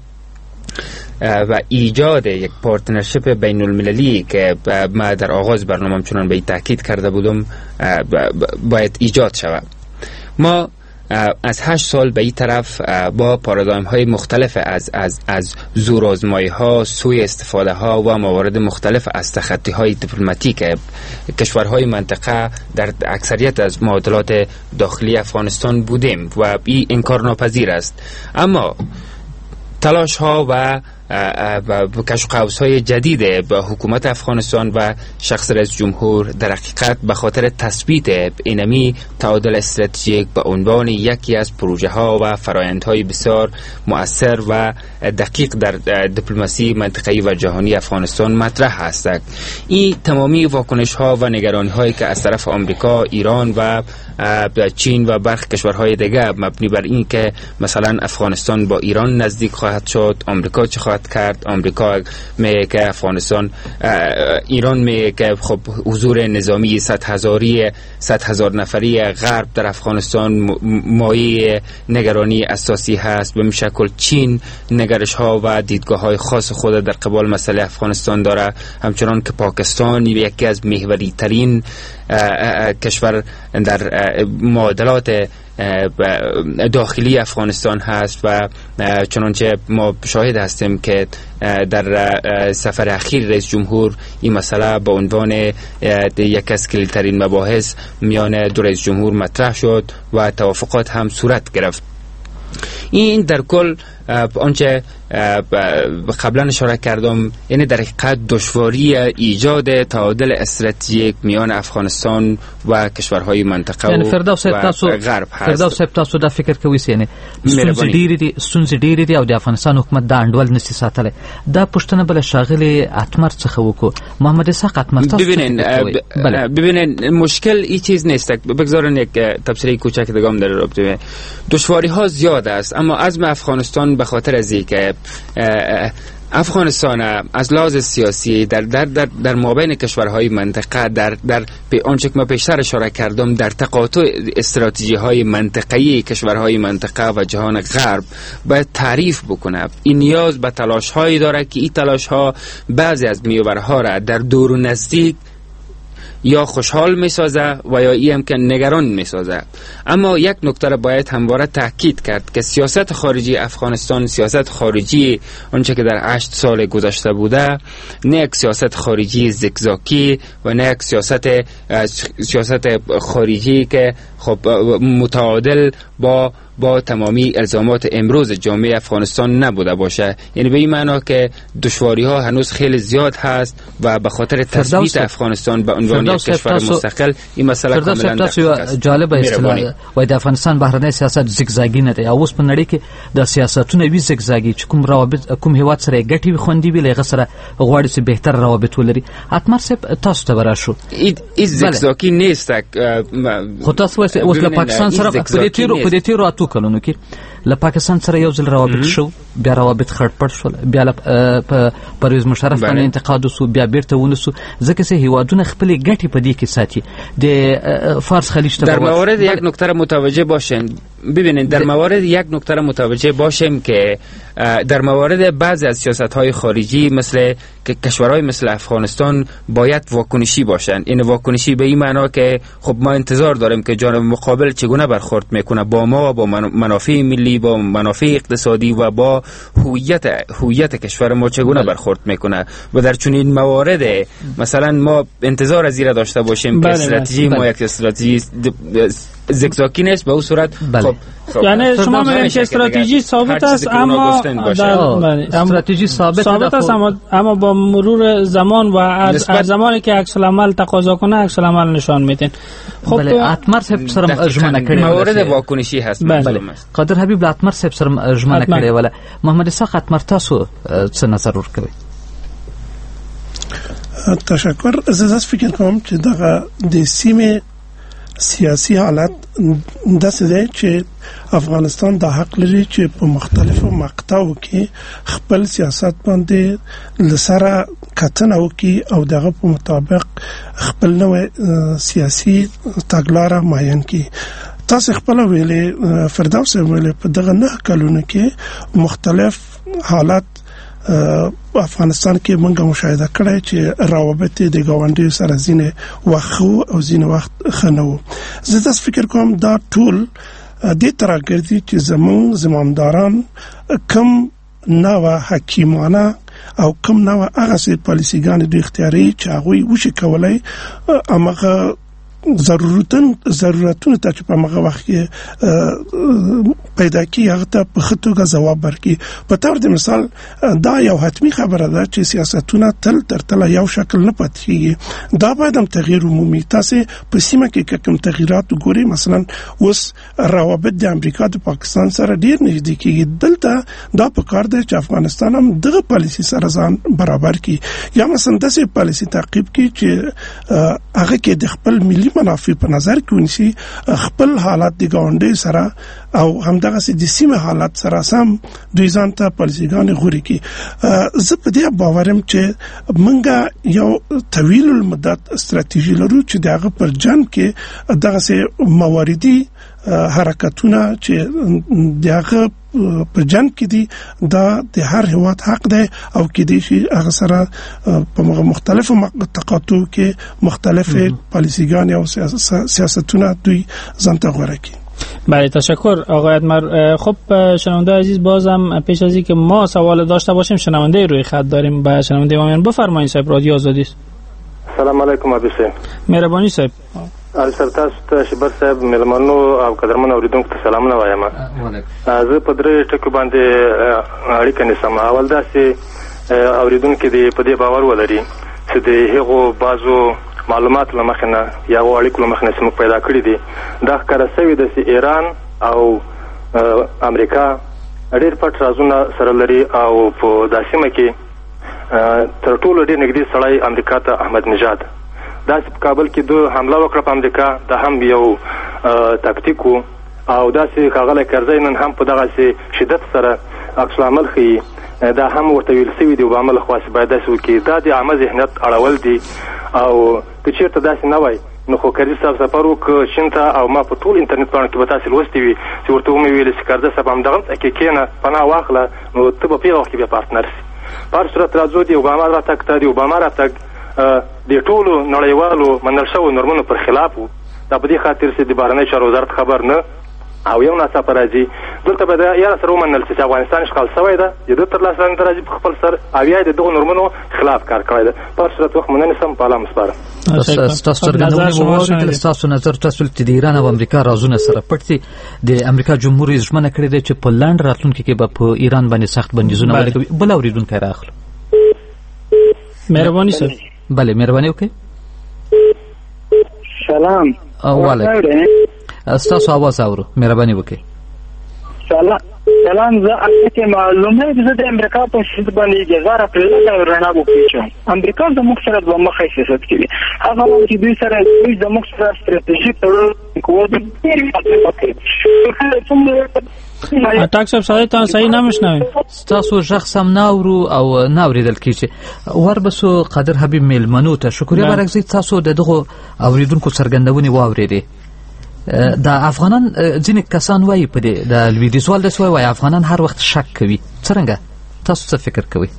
و ایجاد یک پارتنرشیپ بین المللی که ما در آغاز برنامه چنان به تاکید کرده بودم باید ایجاد شود. ما از 8 سال به این طرف با پارادایم های مختلف از زورآزمایی ها، سوء استفاده ها و موارد مختلف از تخطی های دیپلماتیک کشورهای منطقه در اکثریت از معادلات داخلی افغانستان بودیم و این انکار ناپذیر است. اما تلاش ها و کشف قوس‌های جدید به حکومت افغانستان و شخص رئیس جمهور در حقیقت به خاطر تثبیت اینمی تعادل استراتژیک به عنوان یکی از پروژه ها و فرآیندهای بسیار مؤثر و دقیق در دیپلماسی منطقه‌ای و جهانی افغانستان مطرح است. این تمامی واکنش ها و نگرانی هایی که از طرف آمریکا، ایران و چین و برخی کشورهای دیگه مبنی بر این که مثلا افغانستان با ایران نزدیک خواهد شد، آمریکا چه خواهد کرد؟ آمریکا میگه که افغانستان، ایران میگه که خب حضور نظامی 100,000 نفری غرب در افغانستان مایه نگرانی اساسی هست. به شکل چین نگرش ها و دیدگاه های خاص خود در قبال مسئله افغانستان داره، همچنان که پاکستان یکی از محوری ترین کشور در معادلات داخلی افغانستان هست و چنانچه ما شاهد هستیم که در سفر اخیر رئیس جمهور این مسئله به عنوان یک از کلیدترین مباحث میان دو رئیس جمهور مطرح شد و توافقات هم صورت گرفت. این در کل آنچه قبلا اشاره کردم، یعنی در حقیقت دشواری ایجاد تعادل استراتژیک میان افغانستان و کشورهای منطقه یعنی و غرب هست. فردوس صاحب تاسو دا فکر کوي یعنی ستونزې ډېرې دي او د افغانستان حکومت دا انډول نشي ساتلی. دا پوښتنه بل شاغلی اتمر څخه وکړو. محمد اسحاق اتمر تاسو ببینید مشکل این چیز نیست. بگذارن یک تبصره کوچک دیگه هم در رابطه دشواری ها زیاد است، اما عزم افغانستان به خاطر از اینکه افغانستان از لحاظ سیاسی در مابین کشورهای منطقه در آنچه که ما پیشتر اشاره کردم در تقاطع استراتژی های منطقه‌ای کشورهای منطقه و جهان غرب باید تعریف بکنه. این نیاز به تلاش هایی داره که این تلاش ها بعضی از میوه‌ها را در دور و نزدیک یا خوشحال میسازه و یا این هم که نگران میسازه. اما یک نکته را باید همواره تاکید کرد که سیاست خارجی افغانستان، سیاست خارجی آنچه که در 8 سال گذشته بوده، نه یک سیاست خارجی زگزاکی و نه یک سیاست خارجی که خب متعادل با تمامی الزامات امروز جامعه افغانستان نبوده باشه. یعنی به این معنا که دشواری ها هنوز خیلی زیاد هست و به خاطر تثبیت افغانستان به عنوان یک کشور مستقل این مسئله کاملا دقیق است. جالب اصطلاح و د افغانستان بهرنی سیاست زگزاگی نه دی. اوس په نړۍ کې د سیاستونو وی زگزاگی چې کوم هیواد سره ګټي خوندي وی لغه سره غواړي چې بهتر روابط ولري. اتمر صاحب تاسو ته براشو این زگزاگی نیست. خو تاسو اوس له پاکستان سره په دې تیرو اتو کلونو کې له پاکستان سره یو ځل روابط شو، بیا روابط خړپړ شول، بیا په پرویز مشرف باندې انتقاد وسو، بیا بیرته ونسو، ځکه چې هیوادونه خپل ګټي په دې کې ساتي. د فارس خلیج ته در مورد یک نکته متوجه باشین. ببینید در مورد یک نکته متوجه باشیم که در مورد بعضی از سیاست‌های خارجی مثل کشورهای مثل افغانستان باید واکنشی باشند. این واکنشی به این معنا که خب ما انتظار داریم که جانب مقابل چگونه برخورد میکنه با ما، با منافع ملی، با منافع اقتصادی و با هویت کشور ما چگونه برخورد میکنه و در چنین موارد مثلا ما انتظار از این داشته باشیم که استراتژی ما یک استراتژی زگزاگی نیست. به اون صورت خب یعنی شما میگین که استراتژی ثابت است، اما استراتژی ثابت است اما با مرور زمان و از زمانی که عکس العمل تقاضا کنه عکس العمل نشان میدین. خب اتمر صاحب سره اجماع کړي موارد واکنشی هست. قادر حبیب اتمر صاحب سره اجماع کړي ولا محمد اسحاق اتمر تاسو څه نظر ورکوي؟ تشکر. زه فکر کوم چې دغه د سیمه سیاسی حالت داسې دی چې افغانستان د حق لري چې په مختلفو مقطعو کې خپل سیاست باندې لسره کتنه وکړي او دغه په مطابق خپل نوې سیاسي تګلاره معین کړي. تاسو خپل ویلې فردوس ویلې په دغه 9 کلونو کې مختلف حالات افغانستان کې موږ مشاهده کړای چې روابط د ګاونډیو سره ځینې وخت او ځینې وخت خنو. زه تاسو فکر کوم دا ټول د ترګردي چې زمونداران کم نو حکیمانه او کم نو هغه سي پالیسيګان د اختیاري چې هغه وشي کولای امغه ضرورتونو ته چې په هغه وخت کې پیدا کی هغه ته په خطوګه جواب ورکړي. په تور د مثال دا یو حتمی خبره ده چې سیاستونه تر تل یو شکل نه پاتې کیږي. دا باید هم تغییر عمومي. تاسو په سیمه کې کوم تغیرات وګورئ، مثلا اوس روابط د امریکا د پاکستان سره ډیر نږدې کیږي. دلته دا په کار دی چې افغانستان هم دغه پالیسی سره ځان برابر کړي، یا مثلا داسې پالیسی تعقیب کړي چې هغه کې د خپل ملي منافع په نظر کې ونیسي، خپل حالات د ګاونډي سره او همدغه د سیمه حالات سره سم دوی ځان ته پالیسيګان غوړي کی. زه په دې باورم چې منګه یو طویل المدت استراتیژي لرو چې دغه پر جنگ کې دغه مواردی حرکتونه چې دغه په جنگ کې دي دا د هر هیواد حق دی او کې دي چې هغه سره په مختلفو تقاطع کې مختلف پالیسيګان او سیاستونه دوی ځان ته غوړي کی. بله، تشکر آقای ادمر. خب شنونده عزیز، بازم پیش از اینکه ما سوال داشته باشیم شنونده روی خط داریم. با شنونده ما بفرمایید صاحب، رادیو آزادی است. سلام علیکم ابي صاحب. مهرباني صاحب. السلام ته شبر صاحب، ملمنو او قدرمن اوریدونکو ته سلامونه وایم. زه په درې ټکو باندې اړیکه نسم. اول دا چې اوریدونکو دې په دې باور ولري چې د هغو بازو معلومات لمخنه یا اړیکو لمخنه سم پیدا کړی دي. دا ښکاره شوی د ایران او امریکا ډېر پټ رازونه سره لري او په داسمه کې تر ټولو ډېر نږدې سړی امریکا ته احمد نژاد. دا په کابل کې دوه حمله وکړه په امریکا، دا هم یو تاکتیک او داسې کاغله کرزی نن هم په دغه شدت سره عکس العمل ښیي. دا هم ورته ویل شوي دي اوباما لخوا چې باید داسې وکړي. دا د عامه ذهنیت اړول دي او که چېرته داسې نه وای نو خو کرزي صاحب سفر وکړ چین ته او ما په ټول انټرنیټ باندې کې به تاسې لوستي وي چې ورته ومې ویل چې کرزي صاحب همدغه کې کښېنه پناه واخله نو ته به په هغه وخت کې بیا پارتنر سي. په هر صورت راځو د اوباما راتګ ته د اوباما راتګ د ټولو نړیوالو منل شوو نورمونو پر خلاف و. دا په دې خاطر چې د بهرنۍ چارو وزارت خبر نه او یو ناڅاپه راځي دلته به د یاره سره ومنل چې افغانستان اشغال شوی ده، د ده تر لاسه لاندې راځي په خپل سر او یا د دغو نورمونو خلاف کار کړی ده. په هر صورت وخت مننه سم په الله مسپارم. ستاسو څرګندونې واورېدل. ستاسو نظر تاسو چې د ایران او امریکا رازونه سره پټ دي. د امریکا جمهور رئیس ژمنه کړې ده چې په لاندې راتلونکي کې به په ایران باندې سخت بندیزونه ولګوي. بل اورېدونکی راخلو. مهرباني صاحب. بله، مهرباني وکړئ. سلام. ستاسو आवाज اورو، مهرباني وکړئ. سلام. زه اته معلومه ده د امریکا په شد باندې جزاره پر رڼا وکړم. امریکا د موږ سره د مخه سیاست کوي. هغه چې دوی سره د موږ سره ستراتیژیک تړون کوي. اټاک صاحب صحیح نمیشنوي. ستاسو شخص هم ناورو او ناوریدل کیږي. وربسو قدر حبیب ملمنو ته شکریه برګزی. تاسو دغه اوریدونکو څرګندونې واوریدې. د افغانان ځینې کسان وایي په دې د لویدیځوال داسې وایي افغانان هر وخت شک کوي. څرنګه تاسو څه فکر کوئ؟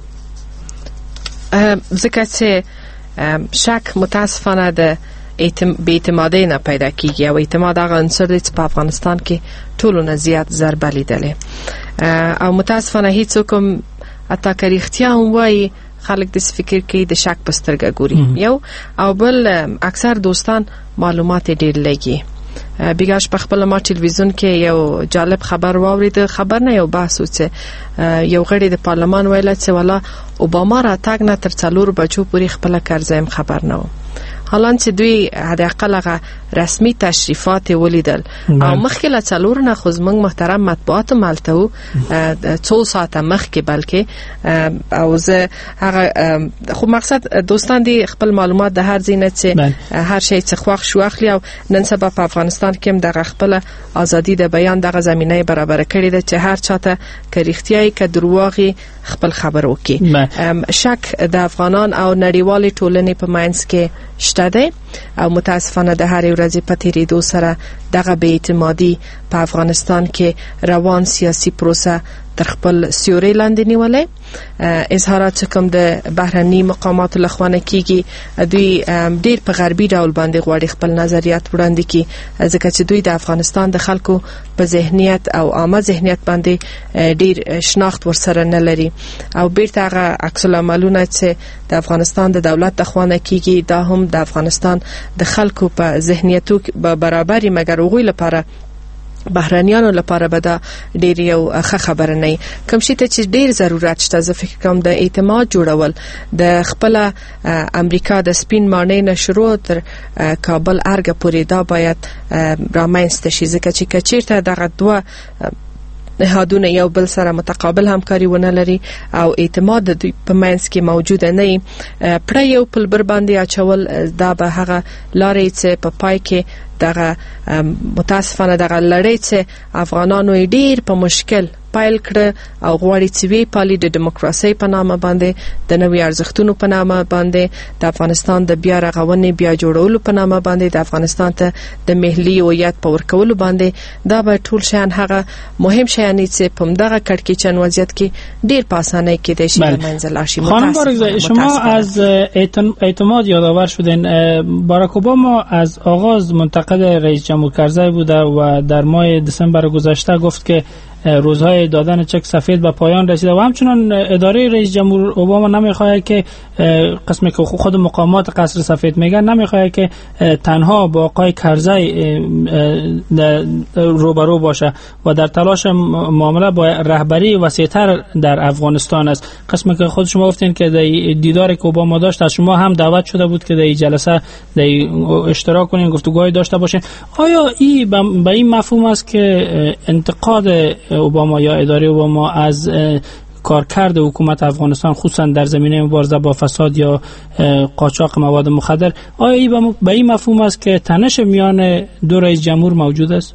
ځکه چې شک متاسفانه د بې اعتمادۍ نه پیدا کیږي او اعتماد هغه عنصر دی چې په افغانستان کې ټولو نه زیات ضربه لیدلې او متاسفانه هیڅوک هم حتی که رښتیا هم وایي خلک داسې فکر کوي د شک په سترګه ګوري. یو او بل اکثر دوستان معلومات ډېر لږي. بیګاش په خپل ما ټلویزیون کې یو جالب خبر واورید. خبر نه یو بحث و چې یو غړي د پارلمان ویل چې والا اوباما راتګ نه تر 4 بجو پورې خپل کرزایم خبر نه و. حالان چې دوی حداقل هغه رسمي تشریفات ولیدل او مخکې له 4 نه خو زموږ محترم مطبوعات مالته و 2 ساعته مخکې بلکې او زه هغه خو مقصد دوستان دي خپل معلومات د هر ځای نه چې هر شی څه خوښ شو اخلي او نن سبا په افغانستان کې هم د خپل ازادي د بیان دغه زمينه برابر کړې ده چې هر چاته که رښتیاي که دروغي خپل خبر وکي. شک د افغانان او نړیوالې ټولنې په منځ کې شته دی او متاسفانه د هر ورځې په تیریدو سره دغه بې اعتمادي په افغانستان کې روان سیاسي پروسه تر خپل سیوري لاندې نیولې. اظهارات کوم د بهرني مقاماتو لخوا کیږي دوی ډیر په غربي ډول باندې غواړي خپل نظریات وړاندې کړي، ځکه چې دوی د افغانستان د خلکو په ذهنیت او عامه ذهنیت باندې ډیر شناخت ورسره نه لري او بیرته هغه عکس العملونه چې د افغانستان د دولت د خوانه کیږي دا هم د افغانستان د خلکو په ذهنیتو برابرۍ، مګر هغوی لپاره بهرانيانو لپاره به دا ډیر یو ښه خبره نه. کوم شي ته چې ډیر ضرورت شته، زه فکر کوم د اعتماد جوړول د خپل امریکا د سپین مانې نشرو تر کابل ارګ پورې دا باید رامنځته شي، ځکه چې کچیرته دغه دوه نهادونه یو بل سره متقابل همکاري ونه لري او اعتماد د دوی په منځ کې موجود نه پر یو پل بر باندې اچول، دا به هغه لارې چې په پای کې دغه متاسفانه دغه لړۍ چې افغانانو ډیر په مشکل پایل کړ او غواړي چې وی پالي د دیموکراسي په نامه باندې د نوي ارزښتونو په نامه باندې د افغانستان د بیا رغونې بیا جوړولو په نامه باندې د افغانستان ته د ملي هویت په ورکولو باندې دا به ټول شان هغه مهم شیان چې په دغه کړکېچن وضعیت کې ډیر په اسانۍ کې د شي منځل راشي. خانم بارگزای، شما از اعتماد یادآور شدین. باراک اوباما از آغاز منتقد رئیس جمهور کرزی بوده و در ماه دسامبر گذشته گفت که روزهای دادن چک سفید به پایان رسیده و همچنان اداره رئیس جمهور اوباما نمیخواهد که قسمی که خود مقامات قصر سفید میگن نمیخواهد که تنها با آقای کرزی روبرو باشه و در تلاش معامله با رهبری وسیع‌تر در افغانستان است. قسمی که خود شما گفتین که دیداری که اوباما داشت از شما هم دعوت شده بود که در این جلسه در اشتراک کنین، گفتگوهای داشته باشین. آیا این به این مفهوم است که انتقاد اوباما یا اداره اوباما از کارکرد حکومت افغانستان خصوصا در زمینه مبارزه با فساد یا قاچاق مواد مخدر، آیا این به این مفهوم است که تنش میان دو رئیس جمهور موجود است؟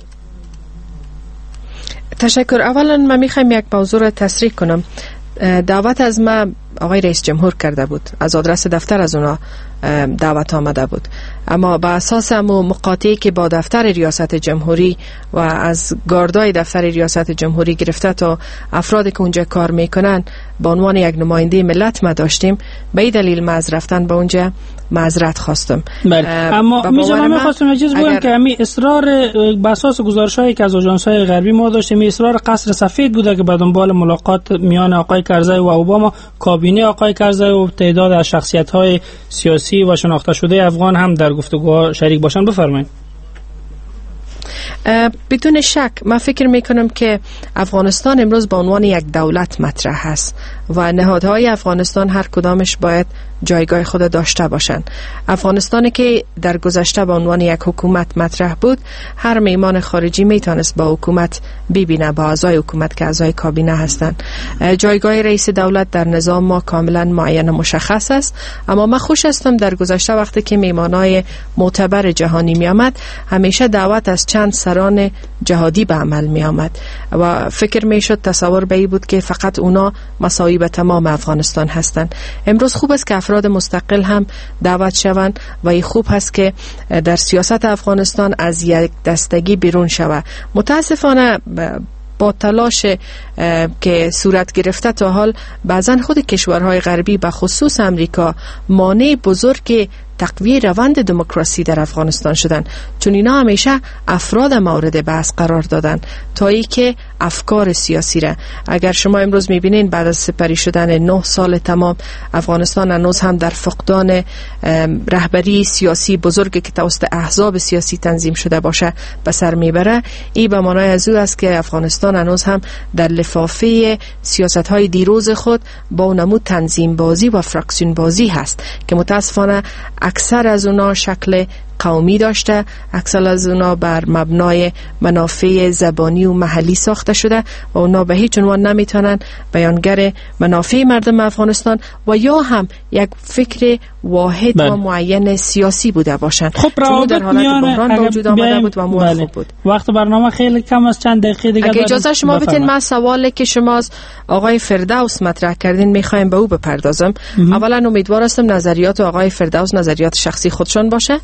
تشکر. اولا من میخوایم یک موضوع را تصریح کنم. دعوت از ما آقای رئیس جمهور کرده بود، از آدرس دفتر از اونا دعوت آمده بود، اما با اساس مقاطعه‌ای که با دفتر ریاست جمهوری و از گاردای دفتر ریاست جمهوری گرفته تا افرادی که اونجا کار میکنن به عنوان یک نماینده ملت ما داشتیم، به این دلیل ما از رفتن به اونجا معذرت خواستم. اما میخواستم اجازه بگم که همین اصرار به اساس گزارش‌هایی که از آژانس‌های غربی ما داشتیم، اصرار قصر سفید بوده که به دنبال ملاقات میان آقای کرزی و اوباما، کابینه آقای کرزی و تعداد از شخصیت‌های سیاسی و شناخته شده افغان هم در گفتگوها شریک باشن. بفرمایید. بدون شک من فکر میکنم که افغانستان امروز به عنوان یک دولت مطرح است و نهادهای افغانستان هر کدامش باید جایگاه خود داشته باشند. افغانستانی که در گذشته به عنوان یک حکومت مطرح بود، هر میمان خارجی میتونست با حکومت ببینه، با اعضای حکومت که اعضای کابینه هستند. جایگاه رئیس دولت در نظام ما کاملا معین و مشخص است، اما من خوش هستم در گذشته وقتی که میمانای معتبر جهانی می آمد همیشه دعوت از چند سران جهادی به عمل می آمد و فکر می شد تصور به این بود که فقط اونا مساوی به تمام افغانستان هستند. امروز خوب است که افراد مستقل هم دعوت شوند و این خوب هست که در سیاست افغانستان از یک دستگی بیرون شود. متاسفانه با تلاش که صورت گرفته تا حال بعضا خود کشورهای غربی به خصوص امریکا مانع بزرگ تقویه روند دموکراسی در افغانستان شدن، چون اینا همیشه افراد مورد بحث قرار دادن تا ای که افکار سیاسی را. اگر شما امروز میبینین بعد از سپری شدن 9 سال تمام افغانستان هنوز هم در فقدان رهبری سیاسی بزرگی که توسط احزاب سیاسی تنظیم شده باشه به سر میبره. این به معنای از او است که افغانستان هنوز هم در لفافه سیاست های دیروز خود با نمود تنظیم بازی و فراکسیون بازی هست که متاسفانه اکثر از اونا شکل قومی داشته، اکثر از اونا بر مبنای منافع زبانی و محلی ساخته شده و اونا به هیچ عنوان نمیتونن بیانگر منافع مردم افغانستان و یا هم یک فکر واحد و معین سیاسی بوده باشند. خب در حالت بحران وجود آمده بود و موفق بود. وقت برنامه خیلی کم است، چند دقیقه دیگه اگه اجازه شما بدین من سوالی که شما از آقای فردوس مطرح کردین میخوایم به او بپردازم. اولا امیدوار هستم نظریات آقای فردوس نظریات شخصی خودشون باشه، نه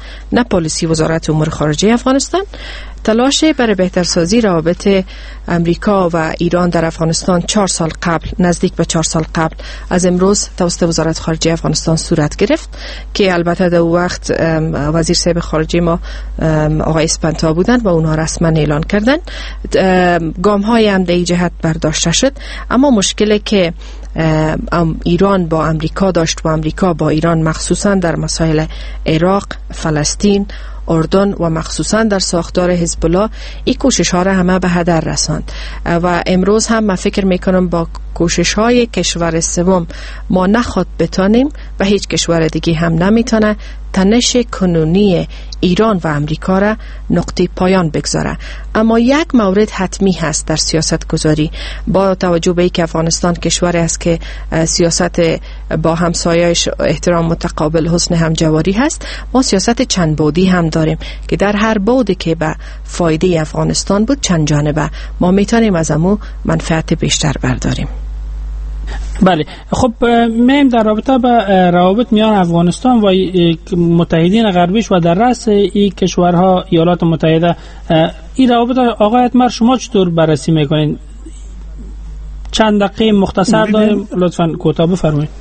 پالیسی وزارت امور خارجه افغانستان تلاش برای بهترسازی روابط امریکا و ایران در افغانستان 4 سال قبل، نزدیک به 4 سال قبل از امروز توسط وزارت خارجه افغانستان صورت گرفت که البته در وقت وزیر صاحب خارجه ما آقای اسپنتا بودند و اونها رسما اعلان کردند. گام های هم در این جهت برداشته شد، اما مشکلی که ایران با امریکا داشت و امریکا با ایران مخصوصا در مسائل عراق، فلسطین، اردن و مخصوصا در ساختار حزب الله این کوشش ها را همه به هدر رساند و امروز هم من فکر میکنم با کوشش های کشور سوم ما نخواد بتانیم و هیچ کشور دیگه هم نمیتونه تنش کنونی ایران و امریکا را نقطه پایان بگذاره. اما یک مورد حتمی هست در سیاست گذاری، با توجه به اینکه افغانستان کشوری است که سیاست با همسایه‌اش احترام متقابل، حسن همجواری هست، ما سیاست چند بعدی هم داریم که در هر بعدی که به فایده افغانستان بود چند جانبه ما میتونیم از امو منفعت بیشتر برداریم. بله، خب میم در رابطه با روابط میان افغانستان و متحدین غربیش و در رأس این کشورها ایالات متحده، این روابط آقای اتمر شما چطور بررسی میکنین؟ چند دقیقه مختصر داریم، لطفاً کوتاه بفرمایید.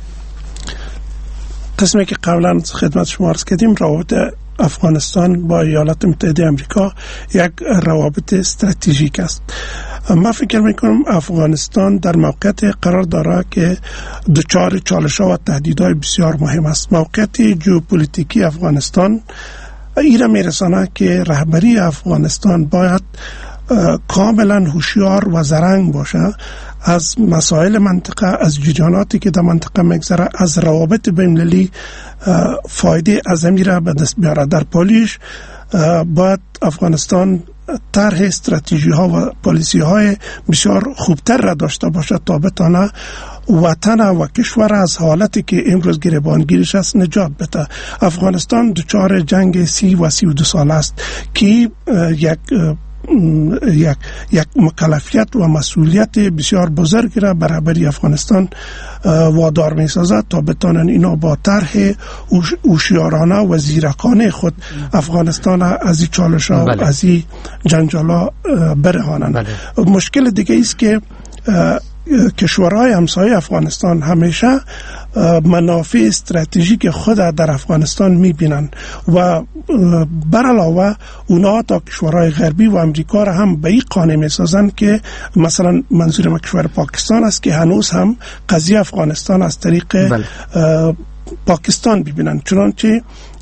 قسمی که قبلا خدمت شما عرض کردیم، روابط افغانستان با ایالات متحده آمریکا یک روابط استراتژیک است. من فکر میکنم افغانستان در موقعیت قرار داره که دچار چالش‌ها و تهدیدهای بسیار مهم است. موقعیت ژئوپلیتیکی افغانستان ایرا میرسانه که رهبری افغانستان باید کاملا هوشیار و زرنگ باشه از مسائل منطقه، از جریاناتی که در منطقه میگذره، از روابط بین‌المللی فایده عظیمی را به دست بیاره. در پالیش باید افغانستان طرح استراتژی ها و پالیسی های بسیار خوبتر را داشته باشد تا بتانه وطن و کشور از حالتی که امروز گریبانگیرش است نجات بده. افغانستان دچار جنگ 30 و 32 سال است که یک مکلفیت و مسئولیت بسیار بزرگ را برابری افغانستان وادار می سازد تا بتانن اینا با طرح هوشیارانه و زیرکانه خود افغانستان از این چالش‌ها و از این جنجال‌ها برهانند. مشکل دیگه است که کشورهای همسایه افغانستان همیشه منافع استراتژیک خود در افغانستان میبینن و برعلاوه اونا تا کشورهای غربی و امریکا را هم به این قانع میسازن که مثلا منظور ما کشور پاکستان است که هنوز هم قضیه افغانستان از طریق پاکستان ببینن، چنانچه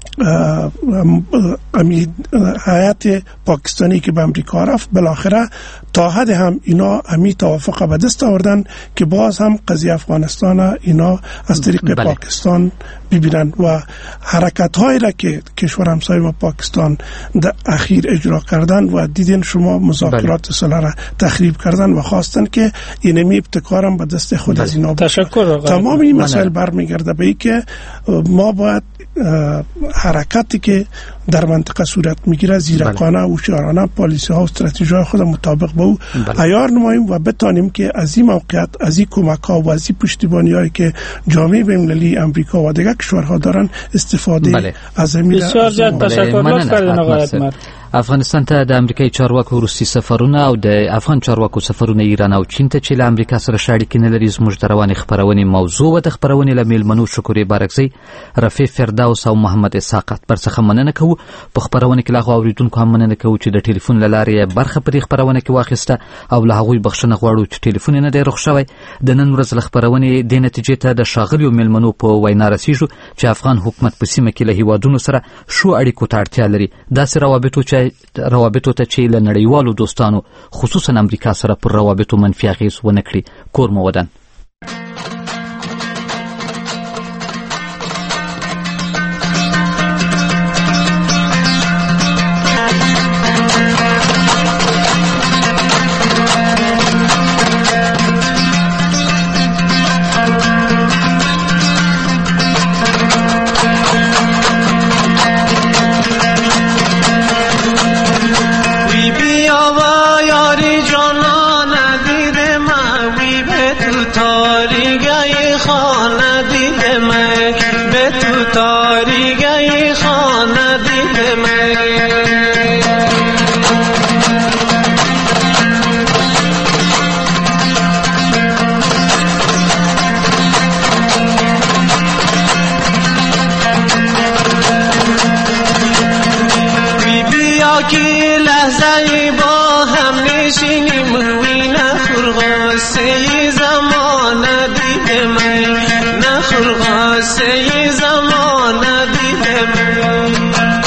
هیئت پاکستانی که به امریکا رفت بالاخره تا حد هم اینا همی توافق به دست آوردن که باز هم قضیه افغانستان اینا از طریق پاکستان ببینن و حرکت هایی را که کشور همسایه و پاکستان در اخیر اجرا کردن و دیدین شما مذاکرات صلح را تخریب کردن و خواستن که اینمی ابتکارم به دست خود از اینا تشکر. تمام این مسائل برمیگرده به این که ما باید حرکتی که در منطقه صورت میگیره زیرکانه و هوشیارانه پالیسی ها و استراتژی های خود مطابق به او عیار نماییم و بتانیم که از این موقعیت، از این کمک ها و از این پشتیبانی هایی که جامعه بین‌المللی امریکا و دیگر کشورها دارن استفاده از امیر. بسیار زیاد تشکر. لطف کردین آقای اتمر. افغانستان ته د امریکای چارواکو روسي سفرونه او د افغان چارواکو سفرونه ایران او چین ته چې له امریکا سره شاړې نه لري زموږ د روانې خبرونې موضوع و د خبرونې له میلمنو شکرې بارکزی رفیع فردوس او محمد اسحاق برڅخه مننه کوو. په خبرونه کې له اوریدونکو هم مننه کوو چې د ټلیفون له لارې برخه په خبرونه کې واخیسته او له هغوی بخښنه غواړو چې ټلیفون نه دی رخ شوی. د نن ورځ له خبرونه د نتیجې ته د شاغلیو میلمنو په وینا رسیږو چې افغان حکومت په سیمه کې له هیوادونو سره شو اړیکو ته اړتیا لري. داسې روابطو ته چې له نړیوالو دوستانو خصوصا امریکا سره پر روابطو منفي اغیز ونه کړي. کور مو ودان. تاریگ که لحظه با هم نشینیم وی نخورغاسه زمانه دیده من نخورغاسه زمانه دیده من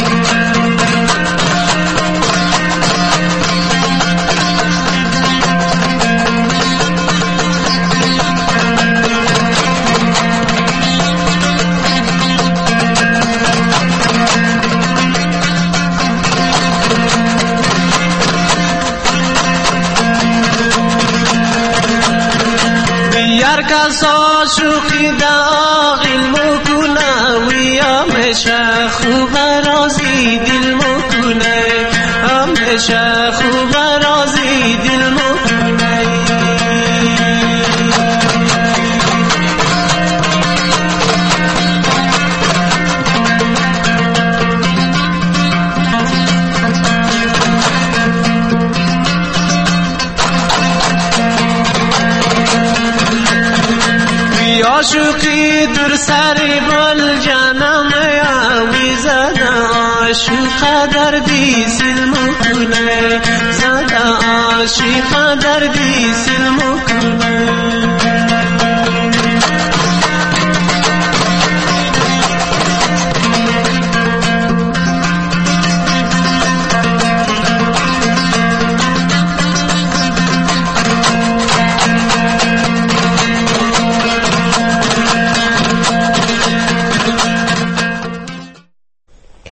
کسا شوخی داغیل مکنه وی همیشه خوب رازی دل مکنه همیشه خوب رازی دل مکنه عاشقی در سر بل جانم وی زده عاشق دردی سلم کنه زده عاشق دردی سلم کنه